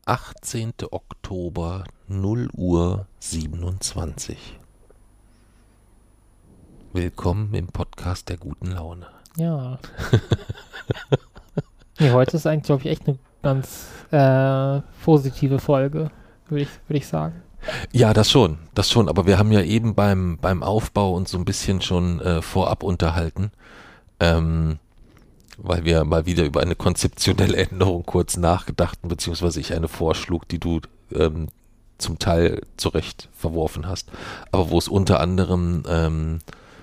18. Oktober, 0 Uhr 27. Willkommen im Podcast der guten Laune. Ja. Nee, heute ist eigentlich, glaube ich, echt eine ganz positive Folge, würde ich sagen. Ja, das schon. Aber wir haben ja eben beim Aufbau uns so ein bisschen schon vorab unterhalten, weil wir mal wieder über eine konzeptionelle Änderung kurz nachgedachten, beziehungsweise ich eine vorschlug, die du zum Teil zu Recht verworfen hast, aber wo es unter anderem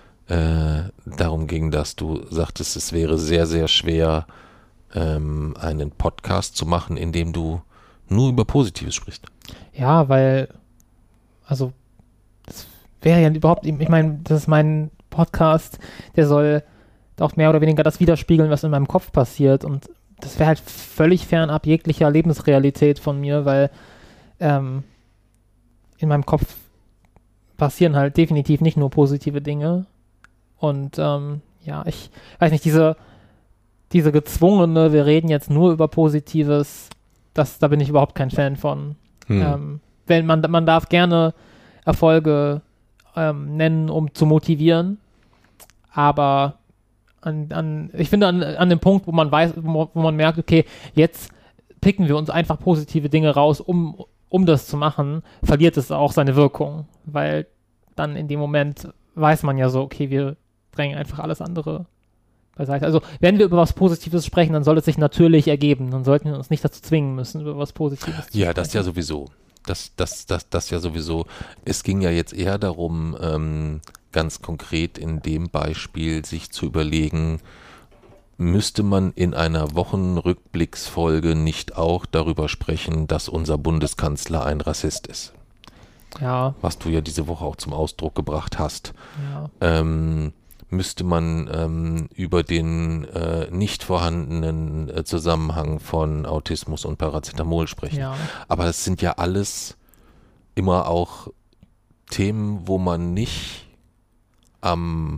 darum ging, dass du sagtest, es wäre sehr, sehr schwer, einen Podcast zu machen, in dem du nur über Positives sprichst. Ja, weil, also, das wäre ja überhaupt, ich meine, das ist mein Podcast, der soll auch mehr oder weniger das widerspiegeln, was in meinem Kopf passiert, und das wäre halt völlig fernab jeglicher Lebensrealität von mir, weil in meinem Kopf passieren halt definitiv nicht nur positive Dinge, und ja, ich weiß nicht, diese gezwungene, wir reden jetzt nur über Positives, da bin ich überhaupt kein Fan von. Wenn man darf gerne Erfolge nennen, um zu motivieren, aber ich finde an dem Punkt, wo man weiß, wo man merkt, okay, jetzt picken wir uns einfach positive Dinge raus, um das zu machen, verliert es auch seine Wirkung, weil dann in dem Moment weiß man ja so, okay, wir drängen einfach alles andere beiseite. Also, wenn wir über was Positives sprechen, dann soll es sich natürlich ergeben. Dann sollten wir uns nicht dazu zwingen müssen, über was Positives zu sprechen. Ja, das ja sowieso. Das ja sowieso. Es ging ja jetzt eher darum, ganz konkret in dem Beispiel sich zu überlegen, müsste man in einer Wochenrückblicksfolge nicht auch darüber sprechen, dass unser Bundeskanzler ein Rassist ist? Ja. Was du ja diese Woche auch zum Ausdruck gebracht hast. Ja. Müsste man über den nicht vorhandenen Zusammenhang von Autismus und Paracetamol sprechen. Ja. Aber es sind ja alles immer auch Themen, wo man nicht am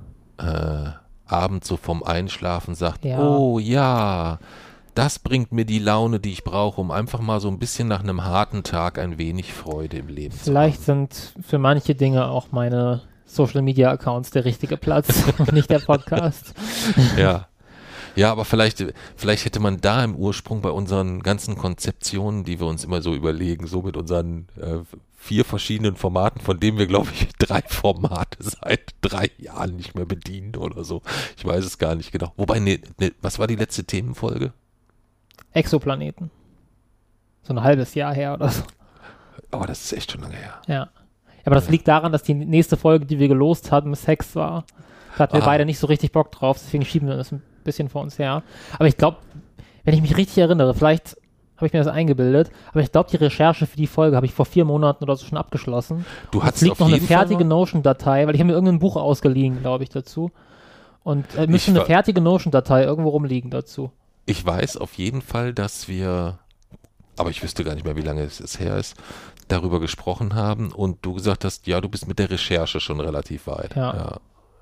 Abend so vom Einschlafen sagt, Ja. Oh ja, das bringt mir die Laune, die ich brauche, um einfach mal so ein bisschen nach einem harten Tag ein wenig Freude im Leben zu haben. Vielleicht sind für manche Dinge auch meine Social-Media-Accounts der richtige Platz und nicht der Podcast. Ja. Ja, aber vielleicht hätte man da im Ursprung bei unseren ganzen Konzeptionen, die wir uns immer so überlegen, so mit unseren 4 verschiedenen Formaten, von denen wir, glaube ich, 3 Formate seit 3 Jahren nicht mehr bedienen oder so. Ich weiß es gar nicht genau. Wobei, was war die letzte Themenfolge? Exoplaneten. So ein halbes Jahr her oder so. Aber das ist echt schon lange her. Ja. Aber das liegt daran, dass die nächste Folge, die wir gelost hatten, Sex war. Da hatten wir beide nicht so richtig Bock drauf, deswegen schieben wir das ein bisschen vor uns her. Aber ich glaube, wenn ich mich richtig erinnere, vielleicht habe ich mir das eingebildet, aber ich glaube, die Recherche für die Folge habe ich vor 4 Monaten oder so schon abgeschlossen. Du es hattest liegt auf noch eine jeden Fall fertige Notion-Datei, weil ich habe mir irgendein Buch ausgeliehen, glaube ich, dazu. Und müsste eine fertige Notion-Datei irgendwo rumliegen dazu. Ich weiß auf jeden Fall, dass wir, aber ich wüsste gar nicht mehr, wie lange es her ist, darüber gesprochen haben und du gesagt hast, ja, du bist mit der Recherche schon relativ weit. Ja.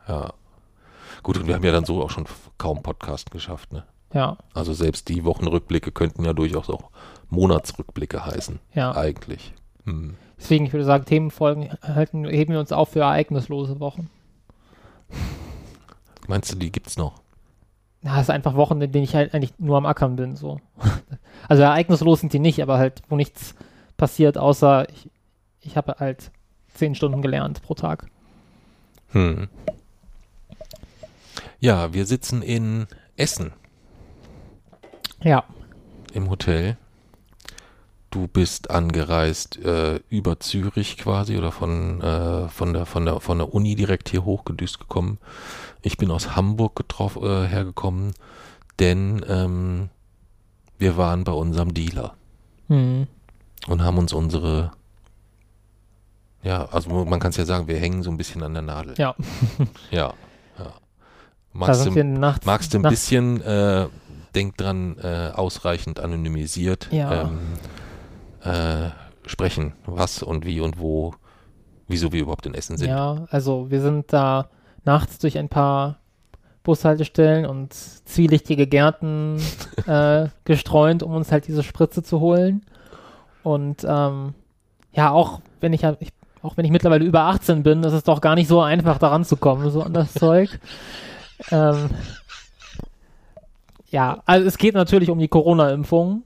Gut, und wir haben ja dann so auch schon kaum Podcast geschafft, ne? Ja. Also selbst die Wochenrückblicke könnten ja durchaus auch Monatsrückblicke heißen. Ja. Eigentlich. Deswegen, ich würde sagen, Themenfolgen heben wir uns auf für ereignislose Wochen. Meinst du, die gibt's noch? Na, es ist einfach Wochen, in denen ich halt eigentlich nur am Ackern bin, so. Also ereignislos sind die nicht, aber halt, wo nichts passiert, außer ich habe halt 10 Stunden gelernt pro Tag. Ja, wir sitzen in Essen. Ja. Im Hotel. Du bist angereist über Zürich quasi oder von der Uni direkt hier hochgedüst gekommen. Ich bin aus Hamburg hergekommen, denn wir waren bei unserem Dealer und haben uns also man kann es ja sagen, wir hängen so ein bisschen an der Nadel. Ja. Ja. Magst du ein bisschen, denk dran, ausreichend anonymisiert sprechen, was und wie und wo, wieso wir überhaupt in Essen sind. Ja, also wir sind da nachts durch ein paar Bushaltestellen und zwielichtige Gärten gestreunt, um uns halt diese Spritze zu holen. Und ja, auch wenn ich mittlerweile über 18 bin, ist es doch gar nicht so einfach, da ranzukommen, so an das Zeug. Ja, also es geht natürlich um die Corona-Impfung.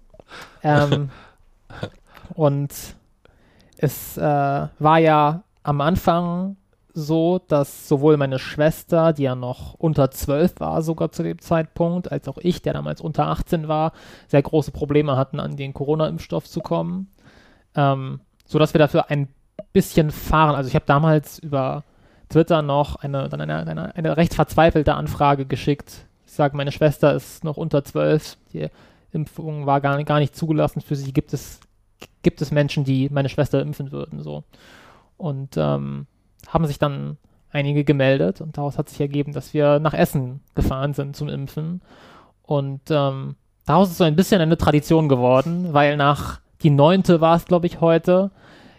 Und es war ja am Anfang so, dass sowohl meine Schwester, die ja noch unter 12 war, sogar zu dem Zeitpunkt, als auch ich, der damals unter 18 war, sehr große Probleme hatten, an den Corona-Impfstoff zu kommen. Sodass wir dafür ein bisschen fahren. Also ich habe damals über Twitter noch eine recht verzweifelte Anfrage geschickt. Ich sage, meine Schwester ist noch unter 12, die Impfung war gar nicht zugelassen für sie. Gibt es Menschen, die meine Schwester impfen würden, so. Und haben sich dann einige gemeldet und daraus hat sich ergeben, dass wir nach Essen gefahren sind zum Impfen. Und daraus ist so ein bisschen eine Tradition geworden, weil nach die 9. war es, glaube ich, heute,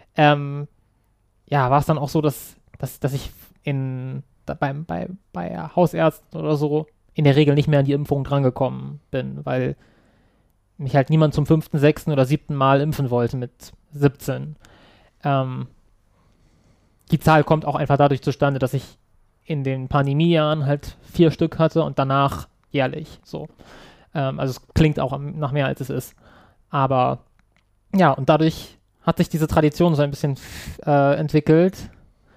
war es dann auch so, dass ich bei Hausärzten oder so in der Regel nicht mehr an die Impfung drangekommen bin, weil mich halt niemand zum 5., 6. oder 7. Mal impfen wollte mit 17. Die Zahl kommt auch einfach dadurch zustande, dass ich in den Pandemiejahren halt 4 Stück hatte und danach jährlich, so. Also es klingt auch nach mehr, als es ist. Aber ja, und dadurch hat sich diese Tradition so ein bisschen entwickelt,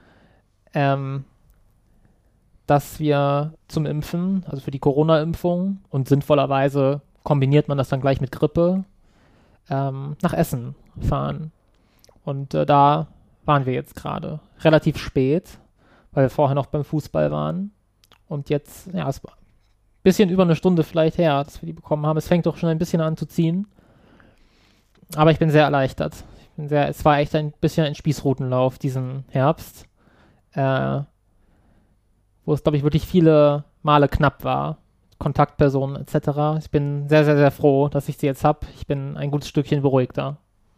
dass wir zum Impfen, also für die Corona-Impfung und sinnvollerweise kombiniert man das dann gleich mit Grippe, nach Essen fahren. Und da waren wir jetzt gerade relativ spät, weil wir vorher noch beim Fußball waren. Und jetzt, ja, es war ein bisschen über eine Stunde vielleicht her, dass wir die bekommen haben. Es fängt doch schon ein bisschen an zu ziehen. Aber ich bin sehr erleichtert. Es war echt ein bisschen ein Spießrutenlauf diesen Herbst, wo es, glaube ich, wirklich viele Male knapp war. Kontaktpersonen etc. Ich bin sehr, sehr, sehr froh, dass ich sie jetzt habe. Ich bin ein gutes Stückchen beruhigter.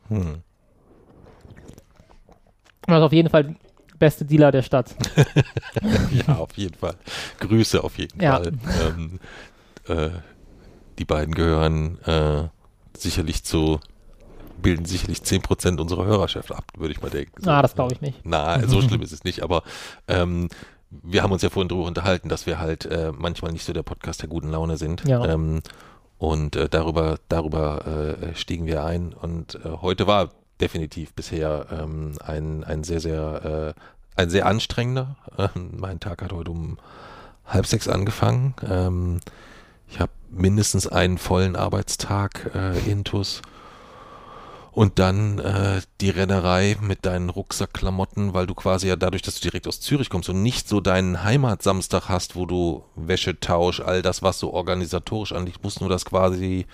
Also auf jeden Fall der beste Dealer der Stadt. Ja, auf jeden Fall. Grüße auf jeden Fall. Die beiden gehören bilden sicherlich 10% unserer Hörerschaft ab, würde ich mal denken. So, das glaube ich nicht. So schlimm ist es nicht, aber wir haben uns ja vorhin darüber unterhalten, dass wir halt manchmal nicht so der Podcast der guten Laune sind. Ja. Und darüber stiegen wir ein. Und heute war definitiv bisher ein sehr anstrengender. Mein Tag hat heute um 5:30 angefangen. Ich habe mindestens einen vollen Arbeitstag intus. Und dann die Rennerei mit deinen Rucksackklamotten, weil du quasi ja dadurch, dass du direkt aus Zürich kommst und nicht so deinen Heimatsamstag hast, wo du Wäschetausch, all das, was so organisatorisch anliegt, musst du das quasi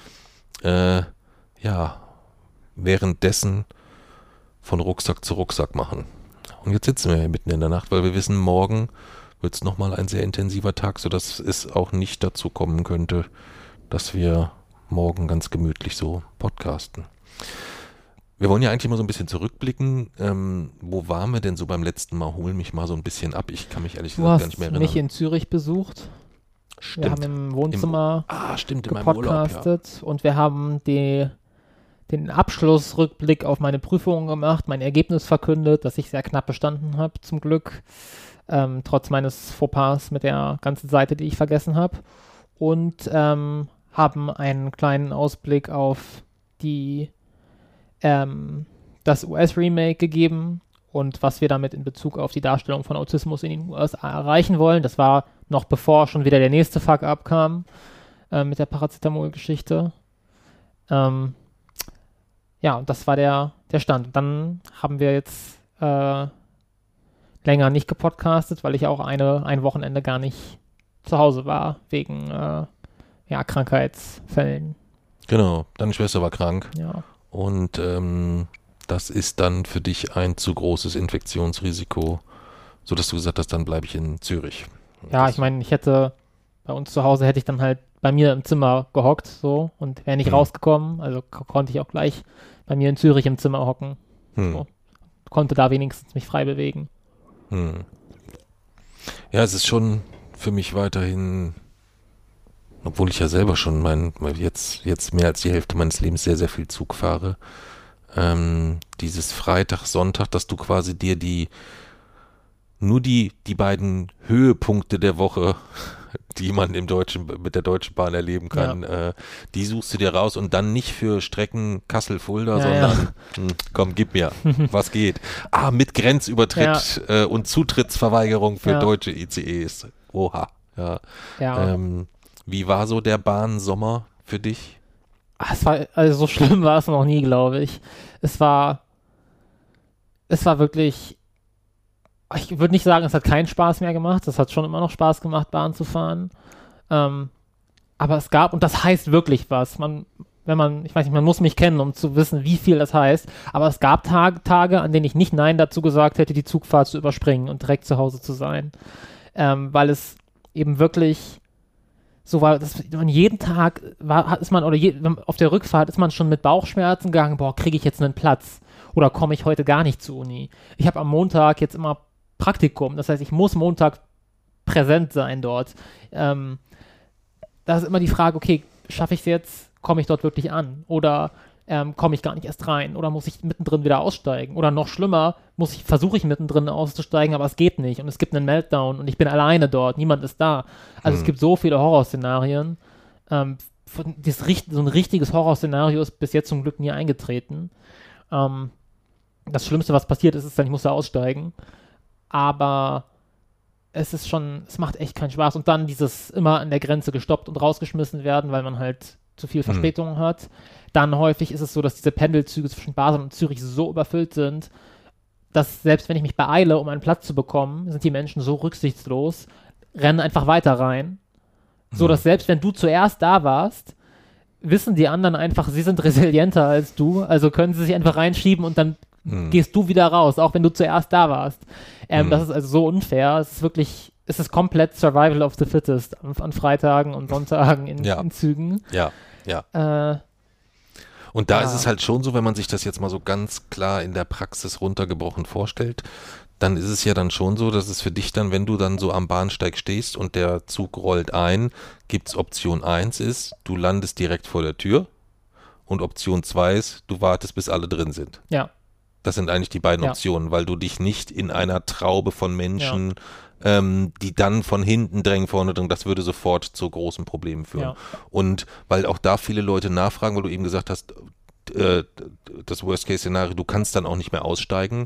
währenddessen von Rucksack zu Rucksack machen. Und jetzt sitzen wir hier mitten in der Nacht, weil wir wissen, morgen wird es nochmal ein sehr intensiver Tag, sodass es auch nicht dazu kommen könnte, dass wir morgen ganz gemütlich so podcasten. Wir wollen ja eigentlich mal so ein bisschen zurückblicken. Wo waren wir denn so beim letzten Mal? Hol mich mal so ein bisschen ab. Ich kann mich ehrlich gesagt gar nicht mehr erinnern. Du hast mich in Zürich besucht. Stimmt. Wir haben im Wohnzimmer in meinem Urlaub, ja. Und wir haben den Abschlussrückblick auf meine Prüfungen gemacht, mein Ergebnis verkündet, das ich sehr knapp bestanden habe, zum Glück. Trotz meines Fauxpas mit der ganzen Seite, die ich vergessen habe. Und haben einen kleinen Ausblick auf das US-Remake gegeben und was wir damit in Bezug auf die Darstellung von Autismus in den USA erreichen wollen. Das war noch bevor schon wieder der nächste Fuck-up kam mit der Paracetamol-Geschichte. Und das war der Stand. Und dann haben wir jetzt länger nicht gepodcastet, weil ich auch ein Wochenende gar nicht zu Hause war, wegen Krankheitsfällen. Genau, deine Schwester war krank. Ja. Und das ist dann für dich ein zu großes Infektionsrisiko, sodass du gesagt hast, dann bleibe ich in Zürich. Ja, ich meine, bei uns zu Hause hätte ich dann halt bei mir im Zimmer gehockt, so, und wäre nicht rausgekommen, also konnte ich auch gleich bei mir in Zürich im Zimmer hocken. So. Konnte da wenigstens mich frei bewegen. Ja, es ist schon für mich weiterhin, obwohl ich ja selber schon jetzt mehr als die Hälfte meines Lebens sehr, sehr viel Zug fahre, dieses Freitag, Sonntag, dass du quasi dir nur die beiden Höhepunkte der Woche, die man mit der Deutschen Bahn erleben kann, die suchst du dir raus und dann nicht für Strecken Kassel-Fulda, sondern komm, gib mir, was geht. Mit Grenzübertritt und Zutrittsverweigerung für deutsche ICEs. Oha. Ja. Wie war so der Bahnsommer für dich? Also so schlimm war es noch nie, glaube ich. Es war wirklich, ich würde nicht sagen, es hat keinen Spaß mehr gemacht. Es hat schon immer noch Spaß gemacht, Bahn zu fahren. Aber es gab, und das heißt wirklich was. Ich weiß nicht, man muss mich kennen, um zu wissen, wie viel das heißt. Aber es gab Tage, an denen ich nicht Nein dazu gesagt hätte, die Zugfahrt zu überspringen und direkt zu Hause zu sein. Weil es eben wirklich so war, dass man jeden Tag auf der Rückfahrt ist man schon mit Bauchschmerzen gegangen, kriege ich jetzt einen Platz oder komme ich heute gar nicht zur Uni. Ich habe am Montag jetzt immer Praktikum, das heißt, ich muss Montag präsent sein dort. Da ist immer die Frage, okay, schaffe ich es jetzt, komme ich dort wirklich an oder komme ich gar nicht erst rein oder muss ich mittendrin wieder aussteigen oder noch schlimmer, versuche ich mittendrin auszusteigen, aber es geht nicht und es gibt einen Meltdown und ich bin alleine dort, niemand ist da. Also es gibt so viele Horrorszenarien. So ein richtiges Horrorszenario ist bis jetzt zum Glück nie eingetreten. Das Schlimmste, was passiert ist dann, ich musste aussteigen. Aber es macht echt keinen Spaß. Und dann dieses immer an der Grenze gestoppt und rausgeschmissen werden, weil man halt zu viel Verspätung hat. Dann häufig ist es so, dass diese Pendelzüge zwischen Basel und Zürich so überfüllt sind, dass selbst wenn ich mich beeile, um einen Platz zu bekommen, sind die Menschen so rücksichtslos, rennen einfach weiter rein. So dass selbst wenn du zuerst da warst, wissen die anderen einfach, sie sind resilienter als du, also können sie sich einfach reinschieben und dann gehst du wieder raus, auch wenn du zuerst da warst. Das ist also so unfair. Es ist komplett Survival of the Fittest an Freitagen und Sonntagen in Zügen. Ja. Und da ist es halt schon so, wenn man sich das jetzt mal so ganz klar in der Praxis runtergebrochen vorstellt, dann ist es ja dann schon so, dass es für dich dann, wenn du dann so am Bahnsteig stehst und der Zug rollt ein, gibt's Option 1 ist, du landest direkt vor der Tür und Option 2 ist, du wartest, bis alle drin sind. Ja. Das sind eigentlich die beiden Optionen, weil du dich nicht in einer Traube von Menschen, die dann von hinten drängen, vorne drängen, das würde sofort zu großen Problemen führen. Ja. Und weil auch da viele Leute nachfragen, weil du eben gesagt hast, das Worst-Case-Szenario, du kannst dann auch nicht mehr aussteigen.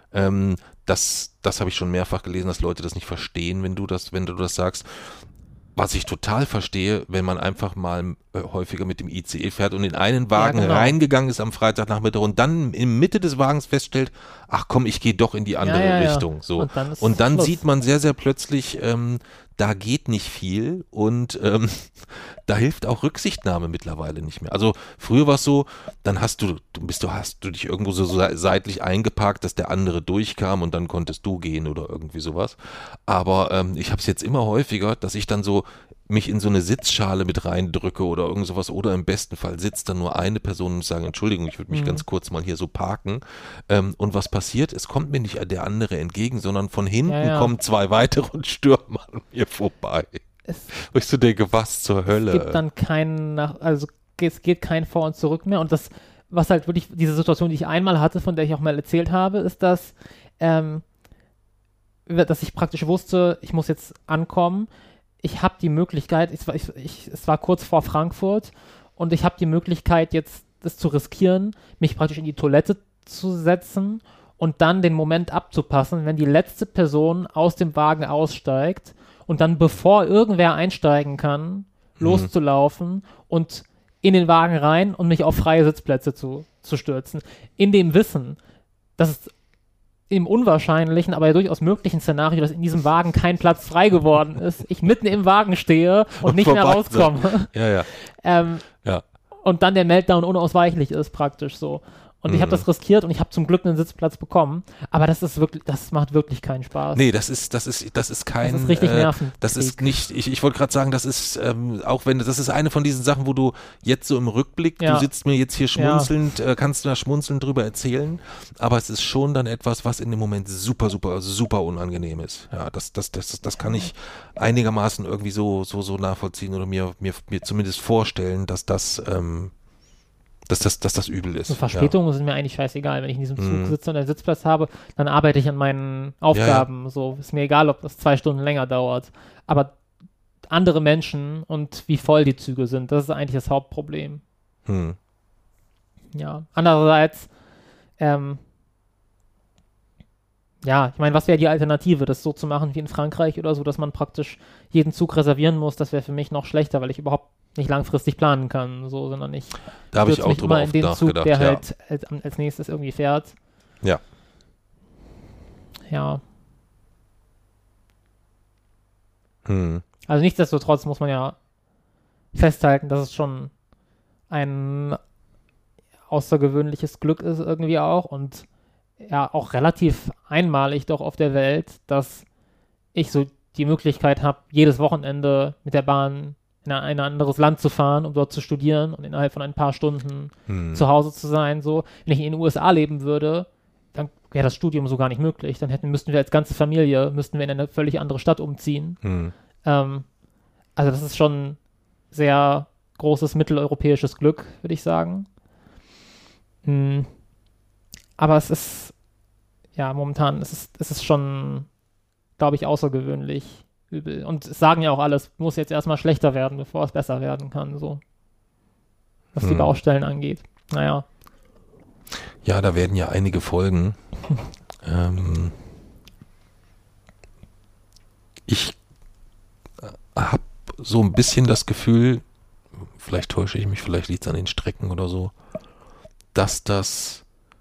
Das habe ich schon mehrfach gelesen, dass Leute das nicht verstehen, wenn du das sagst. Was ich total verstehe, wenn man einfach mal häufiger mit dem ICE fährt und in einen Wagen reingegangen ist am Freitagnachmittag und dann in Mitte des Wagens feststellt, ach komm, ich gehe doch in die andere Richtung. So. Und dann sieht man sehr, sehr plötzlich, da geht nicht viel und da hilft auch Rücksichtnahme mittlerweile nicht mehr. Also früher war es so, dann hast du dich irgendwo so seitlich eingeparkt, dass der andere durchkam und dann konntest du gehen oder irgendwie sowas. Aber ich habe es jetzt immer häufiger, dass ich dann so mich in so eine Sitzschale mit reindrücke oder irgend sowas oder im besten Fall sitzt dann nur eine Person und sagt, Entschuldigung, ich würde mich ganz kurz mal hier so parken. Und was passiert? Es kommt mir nicht der andere entgegen, sondern von hinten kommen zwei weitere und stürmen an mir vorbei. Wo ich so denke, was zur Hölle? Es gibt dann es geht kein Vor und Zurück mehr und das, was halt wirklich, diese Situation, die ich einmal hatte, von der ich auch mal erzählt habe, ist, dass ich praktisch wusste, ich muss jetzt ankommen. Ich habe die Möglichkeit, es war kurz vor Frankfurt und ich habe die Möglichkeit, jetzt das zu riskieren, mich praktisch in die Toilette zu setzen und dann den Moment abzupassen, wenn die letzte Person aus dem Wagen aussteigt und dann, bevor irgendwer einsteigen kann, loszulaufen und in den Wagen rein und mich auf freie Sitzplätze zu stürzen. In dem Wissen, dass es im unwahrscheinlichen, aber ja durchaus möglichen Szenario, dass in diesem Wagen kein Platz frei geworden ist, ich mitten im Wagen stehe und nicht mehr rauskomme. Und dann der Meltdown unausweichlich ist praktisch so. Und ich habe das riskiert und ich habe zum Glück einen Sitzplatz bekommen. Aber das macht wirklich keinen Spaß. Nee, das ist kein. Das ist richtig nervend. Das ist nicht, ich wollte gerade sagen, das ist, das ist eine von diesen Sachen, wo du jetzt so im Rückblick, du sitzt mir jetzt hier schmunzelnd, kannst du da schmunzelnd drüber erzählen, aber es ist schon dann etwas, was in dem Moment super, super, super unangenehm ist. Ja, das kann ich einigermaßen irgendwie so nachvollziehen oder mir zumindest vorstellen, dass das, dass das übel ist. So Verspätungen sind mir eigentlich scheißegal. Wenn ich in diesem Zug sitze und einen Sitzplatz habe, dann arbeite ich an meinen Aufgaben. So ist mir egal, ob das 2 Stunden länger dauert. Aber andere Menschen und wie voll die Züge sind, das ist eigentlich das Hauptproblem. Ja. Andererseits, ja, ich meine, was wäre die Alternative, das so zu machen wie in Frankreich oder so, dass man praktisch jeden Zug reservieren muss? Das wäre für mich noch schlechter, weil ich überhaupt nicht langfristig planen kann, so, sondern ich Da habe ich auch mich drüber immer in den Zug, nachgedacht, der ja. halt als nächstes irgendwie fährt. Ja. Ja. Hm. Also nichtsdestotrotz muss man ja festhalten, dass es schon ein außergewöhnliches Glück ist irgendwie auch und ja auch relativ einmalig doch auf der Welt, dass ich so die Möglichkeit habe, jedes Wochenende mit der Bahn in ein anderes Land zu fahren, um dort zu studieren und innerhalb von ein paar Stunden zu Hause zu sein. So, wenn ich in den USA leben würde, dann wäre das Studium so gar nicht möglich. Dann müssten wir als ganze Familie, in eine völlig andere Stadt umziehen. Also das ist schon sehr großes mitteleuropäisches Glück, würde ich sagen. Aber es ist, ja, momentan, es ist schon, glaube ich, außergewöhnlich übel. Und es sagen ja auch alles, muss jetzt erstmal schlechter werden, bevor es besser werden kann, so. Was die Baustellen angeht. Naja. Ja, da werden ja einige Folgen. Ich habe so ein bisschen das Gefühl, vielleicht täusche ich mich, vielleicht liegt es an den Strecken oder so, dass das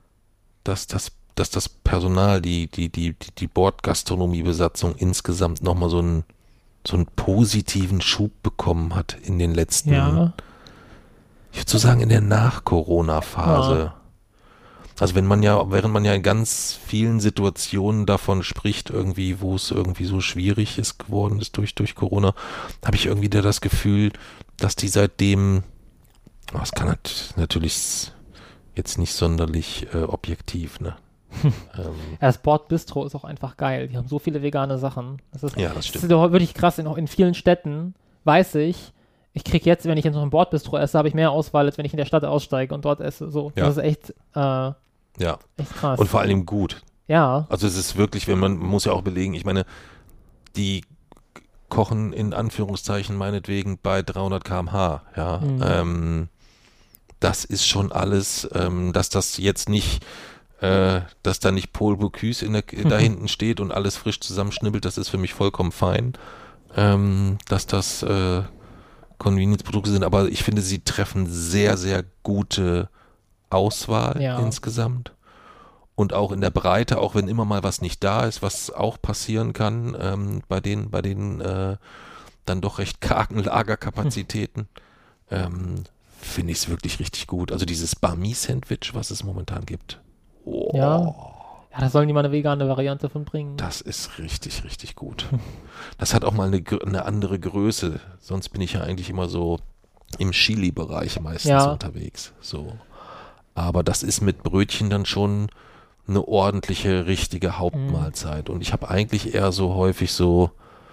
Personal, die Bordgastronomiebesatzung insgesamt nochmal so einen positiven Schub bekommen hat in den letzten, ich würde so sagen, in der Nach-Corona-Phase. Ja. Also während man ja in ganz vielen Situationen davon spricht, irgendwie, wo es irgendwie so schwierig ist geworden ist durch Corona, habe ich irgendwie das Gefühl, dass die seitdem, das kann natürlich jetzt nicht sonderlich objektiv, ne? Das Bordbistro ist auch einfach geil. Die haben so viele vegane Sachen. Ja, das stimmt. Das ist doch wirklich krass. In vielen Städten weiß ich kriege jetzt, wenn ich in so einem Bordbistro esse, habe ich mehr Auswahl, als wenn ich in der Stadt aussteige und dort esse. So, Ja. das ist echt krass. Und vor allem gut. Ja. Also es ist wirklich, man muss ja auch belegen, ich meine, die kochen in Anführungszeichen meinetwegen bei 300 km/h, ja. Das ist schon alles, dass das jetzt nicht, dass da nicht Paul Bocuse da hinten steht und alles frisch zusammenschnibbelt, das ist für mich vollkommen fein, dass das Convenience-Produkte sind, aber ich finde, sie treffen sehr, sehr gute Auswahl insgesamt und auch in der Breite, auch wenn immer mal was nicht da ist, was auch passieren kann bei den dann doch recht kargen Lagerkapazitäten, finde ich es wirklich richtig gut. Also dieses Banh-Mi-Sandwich, was es momentan gibt. Oh, Ja, da sollen die mal eine vegane Variante von bringen. das ist richtig, richtig gut. Das hat auch mal eine andere Größe. Sonst bin ich ja eigentlich immer so im Chili-Bereich meistens unterwegs. So. Aber das ist mit Brötchen dann schon eine ordentliche, richtige Hauptmahlzeit. Und ich habe eigentlich eher so häufig so,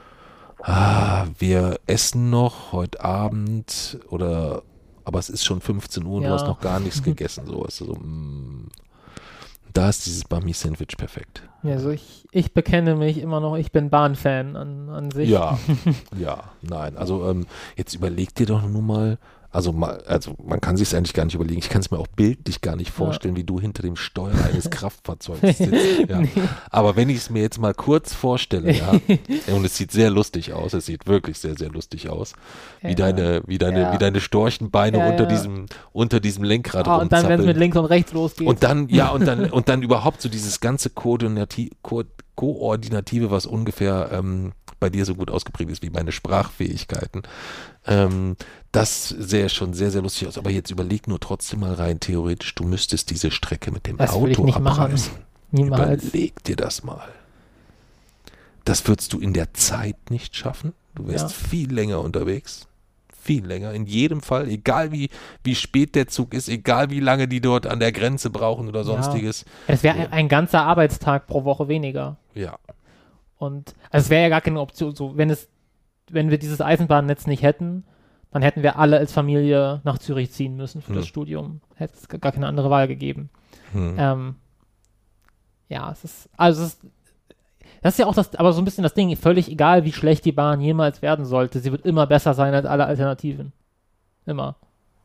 wir essen noch heute Abend aber es ist schon 15 Uhr und du hast noch gar nichts gegessen. So, weißt du, so, da ist dieses Banh-Mi-Sandwich perfekt. Ja, also ich bekenne mich immer noch, ich bin Bahn-Fan an sich. Ja, nein. Also jetzt überleg dir doch nur mal, also man kann sich es eigentlich gar nicht überlegen. Ich kann es mir auch bildlich gar nicht vorstellen, wie du hinter dem Steuer eines Kraftfahrzeugs sitzt. Ja. Aber wenn ich es mir jetzt mal kurz vorstelle, ja, und es sieht sehr lustig aus, es sieht wirklich sehr, sehr lustig aus, wie deine Storchenbeine unter diesem Lenkrad rumzappeln. Und dann, wenn es mit links und rechts losgeht. Und dann überhaupt so dieses ganze Koordinative, was ungefähr bei dir so gut ausgeprägt ist wie meine Sprachfähigkeiten. Das sähe schon sehr, sehr lustig aus. Aber jetzt überleg nur trotzdem mal rein theoretisch, du müsstest diese Strecke mit dem Das würde ich Auto nicht machen. abreißen. Niemals. Überleg dir das mal. Das würdest du in der Zeit nicht schaffen. Du wärst viel länger unterwegs. Viel länger. In jedem Fall, egal wie spät der Zug ist, egal wie lange die dort an der Grenze brauchen oder sonstiges. Es wäre ein ganzer Arbeitstag pro Woche weniger. Ja. Und also es wäre ja gar keine Option, so wenn wir dieses Eisenbahnnetz nicht hätten, Dann hätten wir alle als Familie nach Zürich ziehen müssen für das Studium. Hätte es gar keine andere Wahl gegeben. Ja, das ist ja auch aber so ein bisschen das Ding, völlig egal, wie schlecht die Bahn jemals werden sollte, sie wird immer besser sein als alle Alternativen. Immer.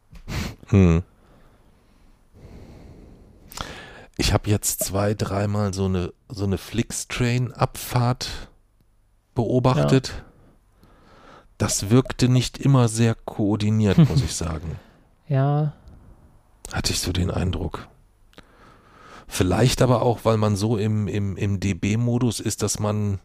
Ich habe jetzt 2-3 Mal so eine Flixtrain-Abfahrt beobachtet. Ja. Das wirkte nicht immer sehr koordiniert, muss ich sagen. Ja. Hatte ich so den Eindruck. Vielleicht aber auch, weil man so im DB-Modus ist, dass man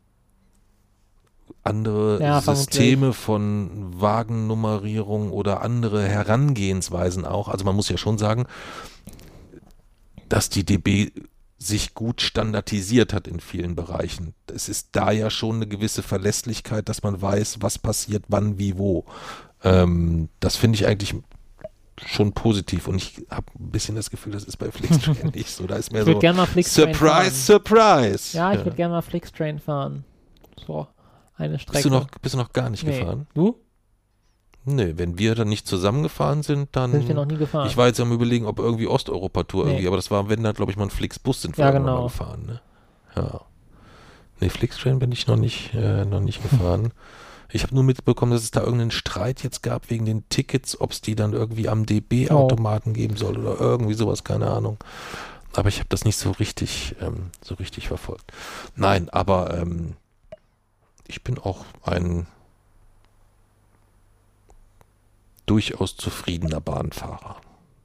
andere Systeme von Wagennummerierung oder andere Herangehensweisen auch, also man muss ja schon sagen, dass die DB sich gut standardisiert hat in vielen Bereichen. Es ist da ja schon eine gewisse Verlässlichkeit, dass man weiß, was passiert, wann, wie, wo. Das finde ich eigentlich schon positiv und ich habe ein bisschen das Gefühl, das ist bei Flixtrain nicht so. Da ist mehr so Surprise. Ja, ich würde gerne mal Flixtrain fahren. So, eine Strecke. Bist du noch gar nicht gefahren? Du? Nee, wenn wir dann nicht zusammengefahren sind, dann... Sind wir noch nie gefahren. Ich war jetzt am Überlegen, ob irgendwie Osteuropa-Tour irgendwie, aber das war, wenn dann, glaube ich, mal ein Flixbus sind wir mal gefahren. Ne? Ja. Nee, Flixtrain bin ich noch nicht gefahren. Ich habe nur mitbekommen, dass es da irgendeinen Streit jetzt gab wegen den Tickets, ob es die dann irgendwie am DB-Automaten geben soll oder irgendwie sowas, keine Ahnung. Aber ich habe das nicht so richtig verfolgt. Nein, aber ich bin auch ein durchaus zufriedener Bahnfahrer.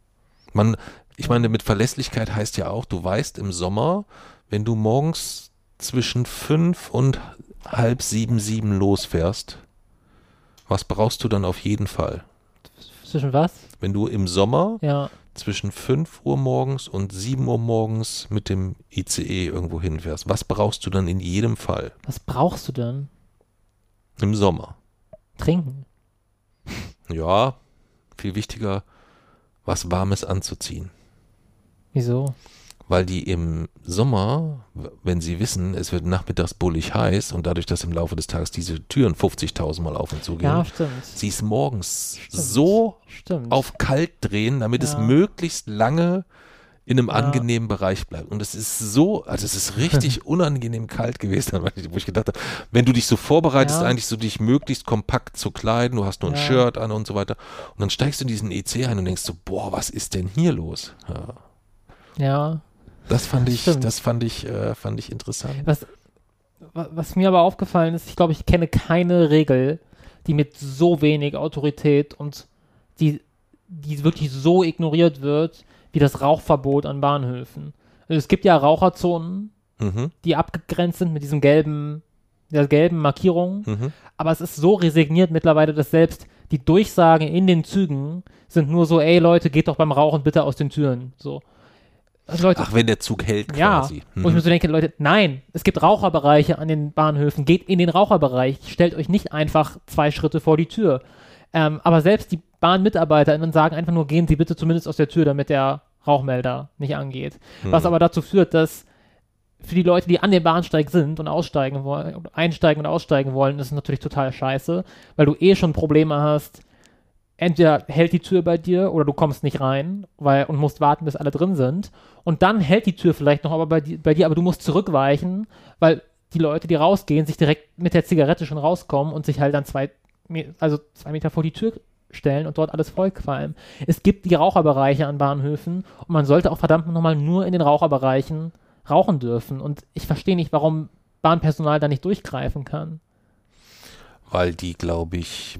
Ich meine, mit Verlässlichkeit heißt ja auch, du weißt im Sommer, wenn du morgens zwischen 5 und halb 7 losfährst, was brauchst du dann auf jeden Fall? Zwischen was? Wenn du im Sommer zwischen 5 Uhr morgens und 7 Uhr morgens mit dem ICE irgendwo hinfährst, was brauchst du dann in jedem Fall? Was brauchst du dann? Im Sommer. Trinken. Ja, viel wichtiger, was Warmes anzuziehen. Wieso? Weil die im Sommer, wenn sie wissen, es wird nachmittags bullig heiß und dadurch, dass im Laufe des Tages diese Türen 50.000 Mal auf und zu gehen, sie es morgens so auf kalt drehen, damit es möglichst lange in einem angenehmen Bereich bleibt. Und es ist es ist richtig unangenehm kalt gewesen, wo ich gedacht habe, wenn du dich so vorbereitest, eigentlich so dich möglichst kompakt zu kleiden, du hast nur ein Shirt an und so weiter, und dann steigst du in diesen EC ein und denkst so, boah, was ist denn hier los? Ja. Das fand ich interessant. Was mir aber aufgefallen ist, ich glaube, ich kenne keine Regel, die mit so wenig Autorität und die wirklich so ignoriert wird, wie das Rauchverbot an Bahnhöfen. Also es gibt ja Raucherzonen, die abgegrenzt sind mit der gelben Markierung, aber es ist so resigniert mittlerweile, dass selbst die Durchsagen in den Zügen sind nur so, ey Leute, geht doch beim Rauchen bitte aus den Türen. So. Also Leute, ach, wenn der Zug hält quasi. Wo ich mir so denke, Leute, nein, es gibt Raucherbereiche an den Bahnhöfen, geht in den Raucherbereich, stellt euch nicht einfach 2 Schritte vor die Tür. Aber selbst die BahnmitarbeiterInnen sagen einfach nur, gehen Sie bitte zumindest aus der Tür, damit der Rauchmelder nicht angeht. Was aber dazu führt, dass für die Leute, die an dem Bahnsteig sind und einsteigen und aussteigen wollen, ist es natürlich total scheiße, weil du schon Probleme hast, entweder hält die Tür bei dir oder du kommst nicht rein und musst warten, bis alle drin sind. Und dann hält die Tür vielleicht noch aber bei dir, aber du musst zurückweichen, weil die Leute, die rausgehen, sich direkt mit der Zigarette schon rauskommen und sich halt dann 2 Meter vor die Tür stellen und dort alles vollqualmen. Es gibt die Raucherbereiche an Bahnhöfen und man sollte auch verdammt nochmal nur in den Raucherbereichen rauchen dürfen. Und ich verstehe nicht, warum Bahnpersonal da nicht durchgreifen kann. Weil die, glaube ich,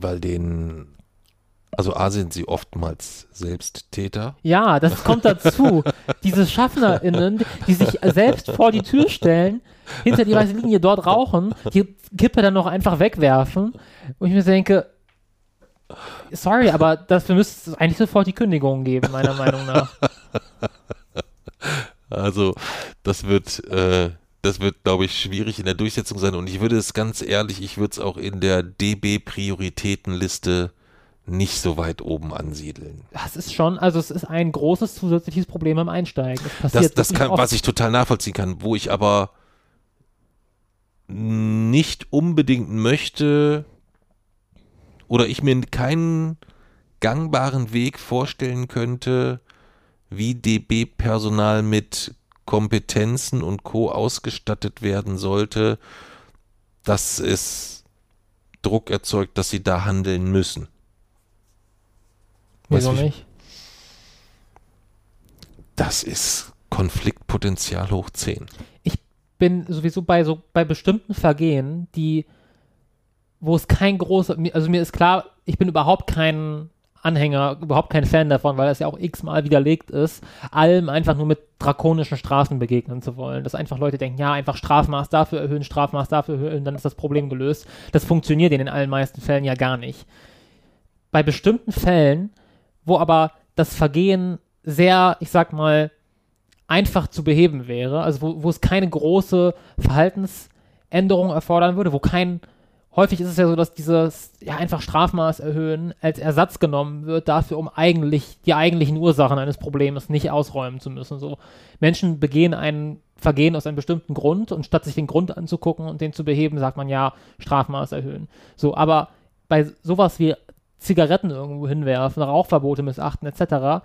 also A, sind sie oftmals selbst Täter. Ja, das kommt dazu. Diese SchaffnerInnen, die sich selbst vor die Tür stellen, hinter die weiße Linie dort rauchen, die Kippe dann noch einfach wegwerfen. Und ich mir denke, sorry, aber dafür müsste es eigentlich sofort die Kündigung geben, meiner Meinung nach. Also, das wird, glaube ich, schwierig in der Durchsetzung sein. Und ich würde es ganz ehrlich, ich würde es auch in der DB-Prioritätenliste nicht so weit oben ansiedeln. Das ist schon, also es ist ein großes zusätzliches Problem am Einsteigen. Das kann, was ich total nachvollziehen kann, wo ich aber nicht unbedingt möchte oder ich mir keinen gangbaren Weg vorstellen könnte, wie DB-Personal mit Kompetenzen und Co. ausgestattet werden sollte, dass es Druck erzeugt, dass sie da handeln müssen. Wieso nicht? Das ist Konfliktpotenzial hoch 10. Ich bin sowieso bei bestimmten Vergehen, wo es kein großer, also mir ist klar, ich bin überhaupt kein Anhänger, überhaupt kein Fan davon, weil das ja auch x-mal widerlegt ist, allem einfach nur mit drakonischen Strafen begegnen zu wollen. Dass einfach Leute denken, ja, einfach Strafmaß dafür erhöhen, dann ist das Problem gelöst. Das funktioniert in den allermeisten Fällen ja gar nicht. Bei bestimmten Fällen, wo aber das Vergehen sehr, ich sag mal, einfach zu beheben wäre, also wo es keine große Verhaltensänderung erfordern würde, häufig ist es ja so, dass dieses einfach Strafmaß erhöhen als Ersatz genommen wird dafür, um die eigentlichen Ursachen eines Problems nicht ausräumen zu müssen. So, Menschen begehen ein Vergehen aus einem bestimmten Grund und statt sich den Grund anzugucken und den zu beheben, sagt man ja, Strafmaß erhöhen. So, aber bei sowas wie Zigaretten irgendwo hinwerfen, Rauchverbote missachten etc.,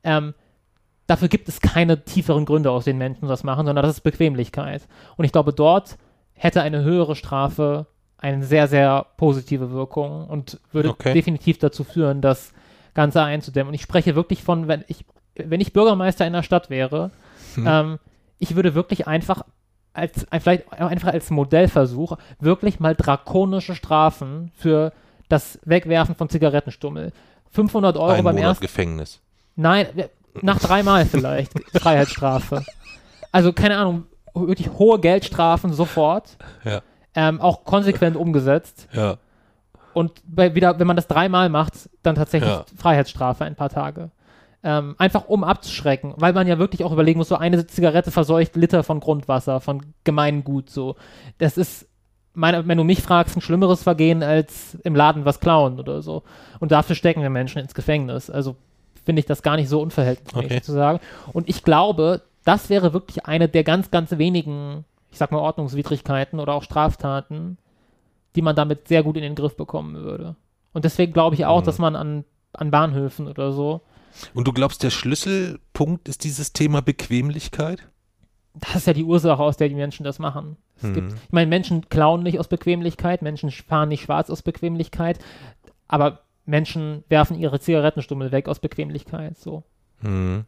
dafür gibt es keine tieferen Gründe, aus denen Menschen das machen, sondern das ist Bequemlichkeit. Und ich glaube, dort hätte eine höhere Strafe eine sehr, sehr positive Wirkung und würde definitiv dazu führen, das Ganze einzudämmen. Und ich spreche wirklich von, wenn ich Bürgermeister in der Stadt wäre, ich würde wirklich vielleicht einfach als Modellversuch wirklich mal drakonische Strafen für das Wegwerfen von Zigarettenstummel. 500 Euro Ein beim Monat ersten... Gefängnis. Nein, nach 3 Mal vielleicht Freiheitsstrafe. Also keine Ahnung, wirklich hohe Geldstrafen sofort. Ja. Auch konsequent umgesetzt. Ja. Und wenn man das 3 Mal macht, dann tatsächlich Freiheitsstrafe ein paar Tage. Einfach um abzuschrecken, weil man ja wirklich auch überlegen muss, so eine Zigarette verseucht Liter von Grundwasser, von Gemeingut, so. Das ist, wenn du mich fragst, ein schlimmeres Vergehen als im Laden was klauen oder so. Und dafür stecken wir Menschen ins Gefängnis. Also finde ich das gar nicht so unverhältnismäßig zu sagen. Und ich glaube, das wäre wirklich eine der ganz, ganz wenigen, ich sag mal, Ordnungswidrigkeiten oder auch Straftaten, die man damit sehr gut in den Griff bekommen würde. Und deswegen glaube ich auch, dass man an Bahnhöfen oder so. Und du glaubst, der Schlüsselpunkt ist dieses Thema Bequemlichkeit? Das ist ja die Ursache, aus der die Menschen das machen. Ich meine, Menschen klauen nicht aus Bequemlichkeit, Menschen fahren nicht schwarz aus Bequemlichkeit, aber Menschen werfen ihre Zigarettenstummel weg aus Bequemlichkeit, so. Und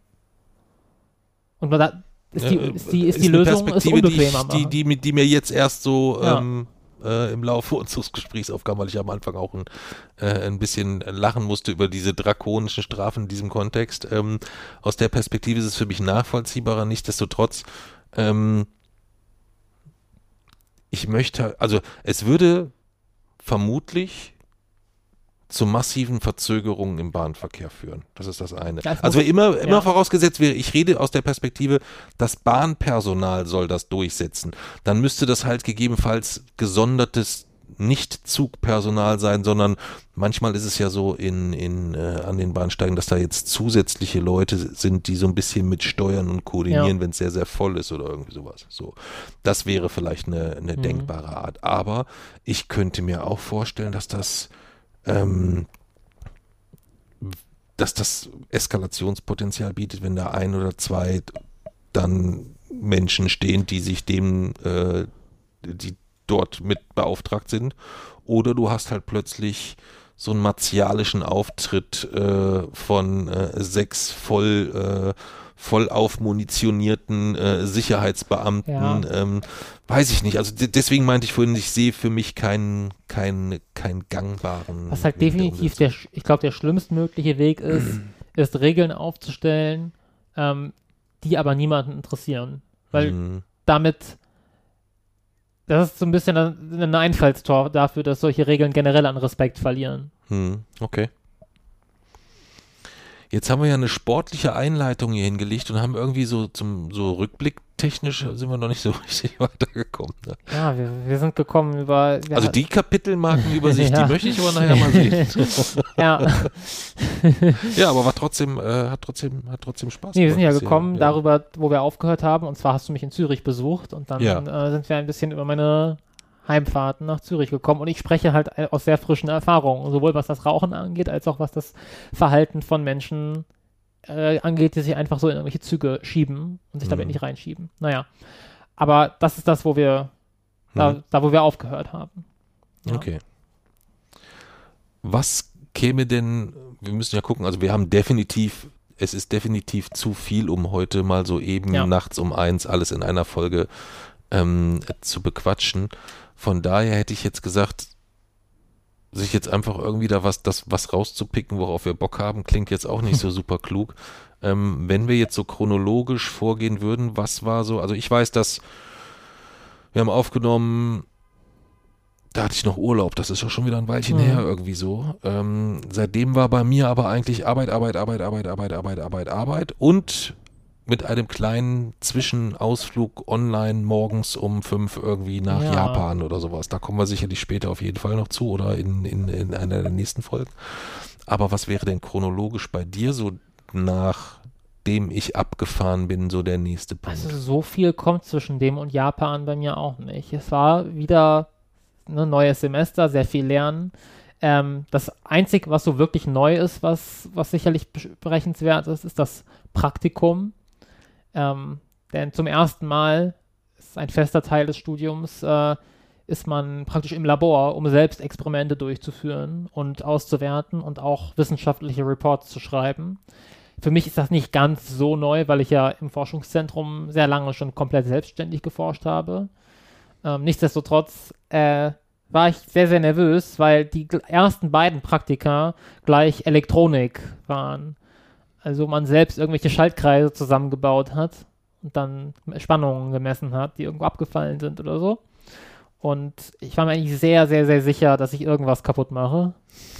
da ist die Lösung, ist unbequemer machen. Die mir jetzt erst so im Laufe unseres Gesprächs aufkam, weil ich am Anfang auch ein bisschen lachen musste über diese drakonischen Strafen in diesem Kontext. Aus der Perspektive ist es für mich nachvollziehbarer, nichtsdestotrotz es würde vermutlich zu massiven Verzögerungen im Bahnverkehr führen. Das ist das eine. Also immer vorausgesetzt wäre, ich rede aus der Perspektive, das Bahnpersonal soll das durchsetzen. Dann müsste das halt gegebenenfalls gesondertes Nicht-Zugpersonal sein, sondern manchmal ist es ja so an den Bahnsteigen, dass da jetzt zusätzliche Leute sind, die so ein bisschen mit steuern und koordinieren, wenn es sehr, sehr voll ist oder irgendwie sowas. So, das wäre vielleicht eine denkbare Art. Aber ich könnte mir auch vorstellen, dass das Eskalationspotenzial bietet, wenn da 1 oder 2 dann Menschen stehen, die sich die dort mit beauftragt sind. Oder du hast halt plötzlich so einen martialischen Auftritt von 6 voll aufmunitionierten Sicherheitsbeamten. Weiß ich nicht. Also deswegen meinte ich vorhin, ich sehe für mich keinen gangbaren. Was halt definitiv ich glaube, der schlimmstmögliche Weg ist Regeln aufzustellen, die aber niemanden interessieren. Weil damit, das ist so ein bisschen ein Einfallstor dafür, dass solche Regeln generell an Respekt verlieren. Okay. Jetzt haben wir ja eine sportliche Einleitung hier hingelegt und haben irgendwie so rückblicktechnisch sind wir noch nicht so richtig weitergekommen. Ne? Ja, wir sind gekommen über... Also die Kapitelmarkenübersicht, die möchte ich aber nachher mal sehen. Ja, aber hat trotzdem Spaß. Nee, wir sind ja gekommen darüber, wo wir aufgehört haben, und zwar hast du mich in Zürich besucht und dann sind wir ein bisschen über meine Heimfahrten nach Zürich gekommen und ich spreche halt aus sehr frischen Erfahrungen, sowohl was das Rauchen angeht, als auch was das Verhalten von Menschen angeht, die sich einfach so in irgendwelche Züge schieben und sich damit nicht reinschieben. Naja, aber das ist das, wo wir wo wir aufgehört haben. Ja. Okay. Was käme denn, wir müssen ja gucken, also wir haben definitiv, es ist definitiv zu viel, um heute mal so eben nachts um 1 alles in einer Folge zu bequatschen. Von daher hätte ich jetzt gesagt, sich jetzt einfach irgendwie da was rauszupicken, worauf wir Bock haben, klingt jetzt auch nicht so super klug. Wenn wir jetzt so chronologisch vorgehen würden, was war so, also ich weiß, dass wir haben aufgenommen, da hatte ich noch Urlaub, das ist ja schon wieder ein Weilchen her irgendwie so. Seitdem war bei mir aber eigentlich Arbeit und mit einem kleinen Zwischenausflug online morgens um 5 irgendwie nach Japan oder sowas. Da kommen wir sicherlich später auf jeden Fall noch zu oder in einer der nächsten Folgen. Aber was wäre denn chronologisch bei dir so, nachdem ich abgefahren bin, so der nächste Punkt? Also so viel kommt zwischen dem und Japan bei mir auch nicht. Es war wieder ein neues Semester, sehr viel lernen. Das Einzige, was so wirklich neu ist, was sicherlich besprechenswert ist, ist das Praktikum. Denn zum ersten Mal, ist ein fester Teil des Studiums, ist man praktisch im Labor, um selbst Experimente durchzuführen und auszuwerten und auch wissenschaftliche Reports zu schreiben. Für mich ist das nicht ganz so neu, weil ich ja im Forschungszentrum sehr lange schon komplett selbstständig geforscht habe. Nichtsdestotrotz war ich sehr, sehr nervös, weil die ersten beiden Praktika gleich Elektronik waren. Also man selbst irgendwelche Schaltkreise zusammengebaut hat und dann Spannungen gemessen hat, die irgendwo abgefallen sind oder so. Und ich war mir eigentlich sehr, sehr, sehr sicher, dass ich irgendwas kaputt mache.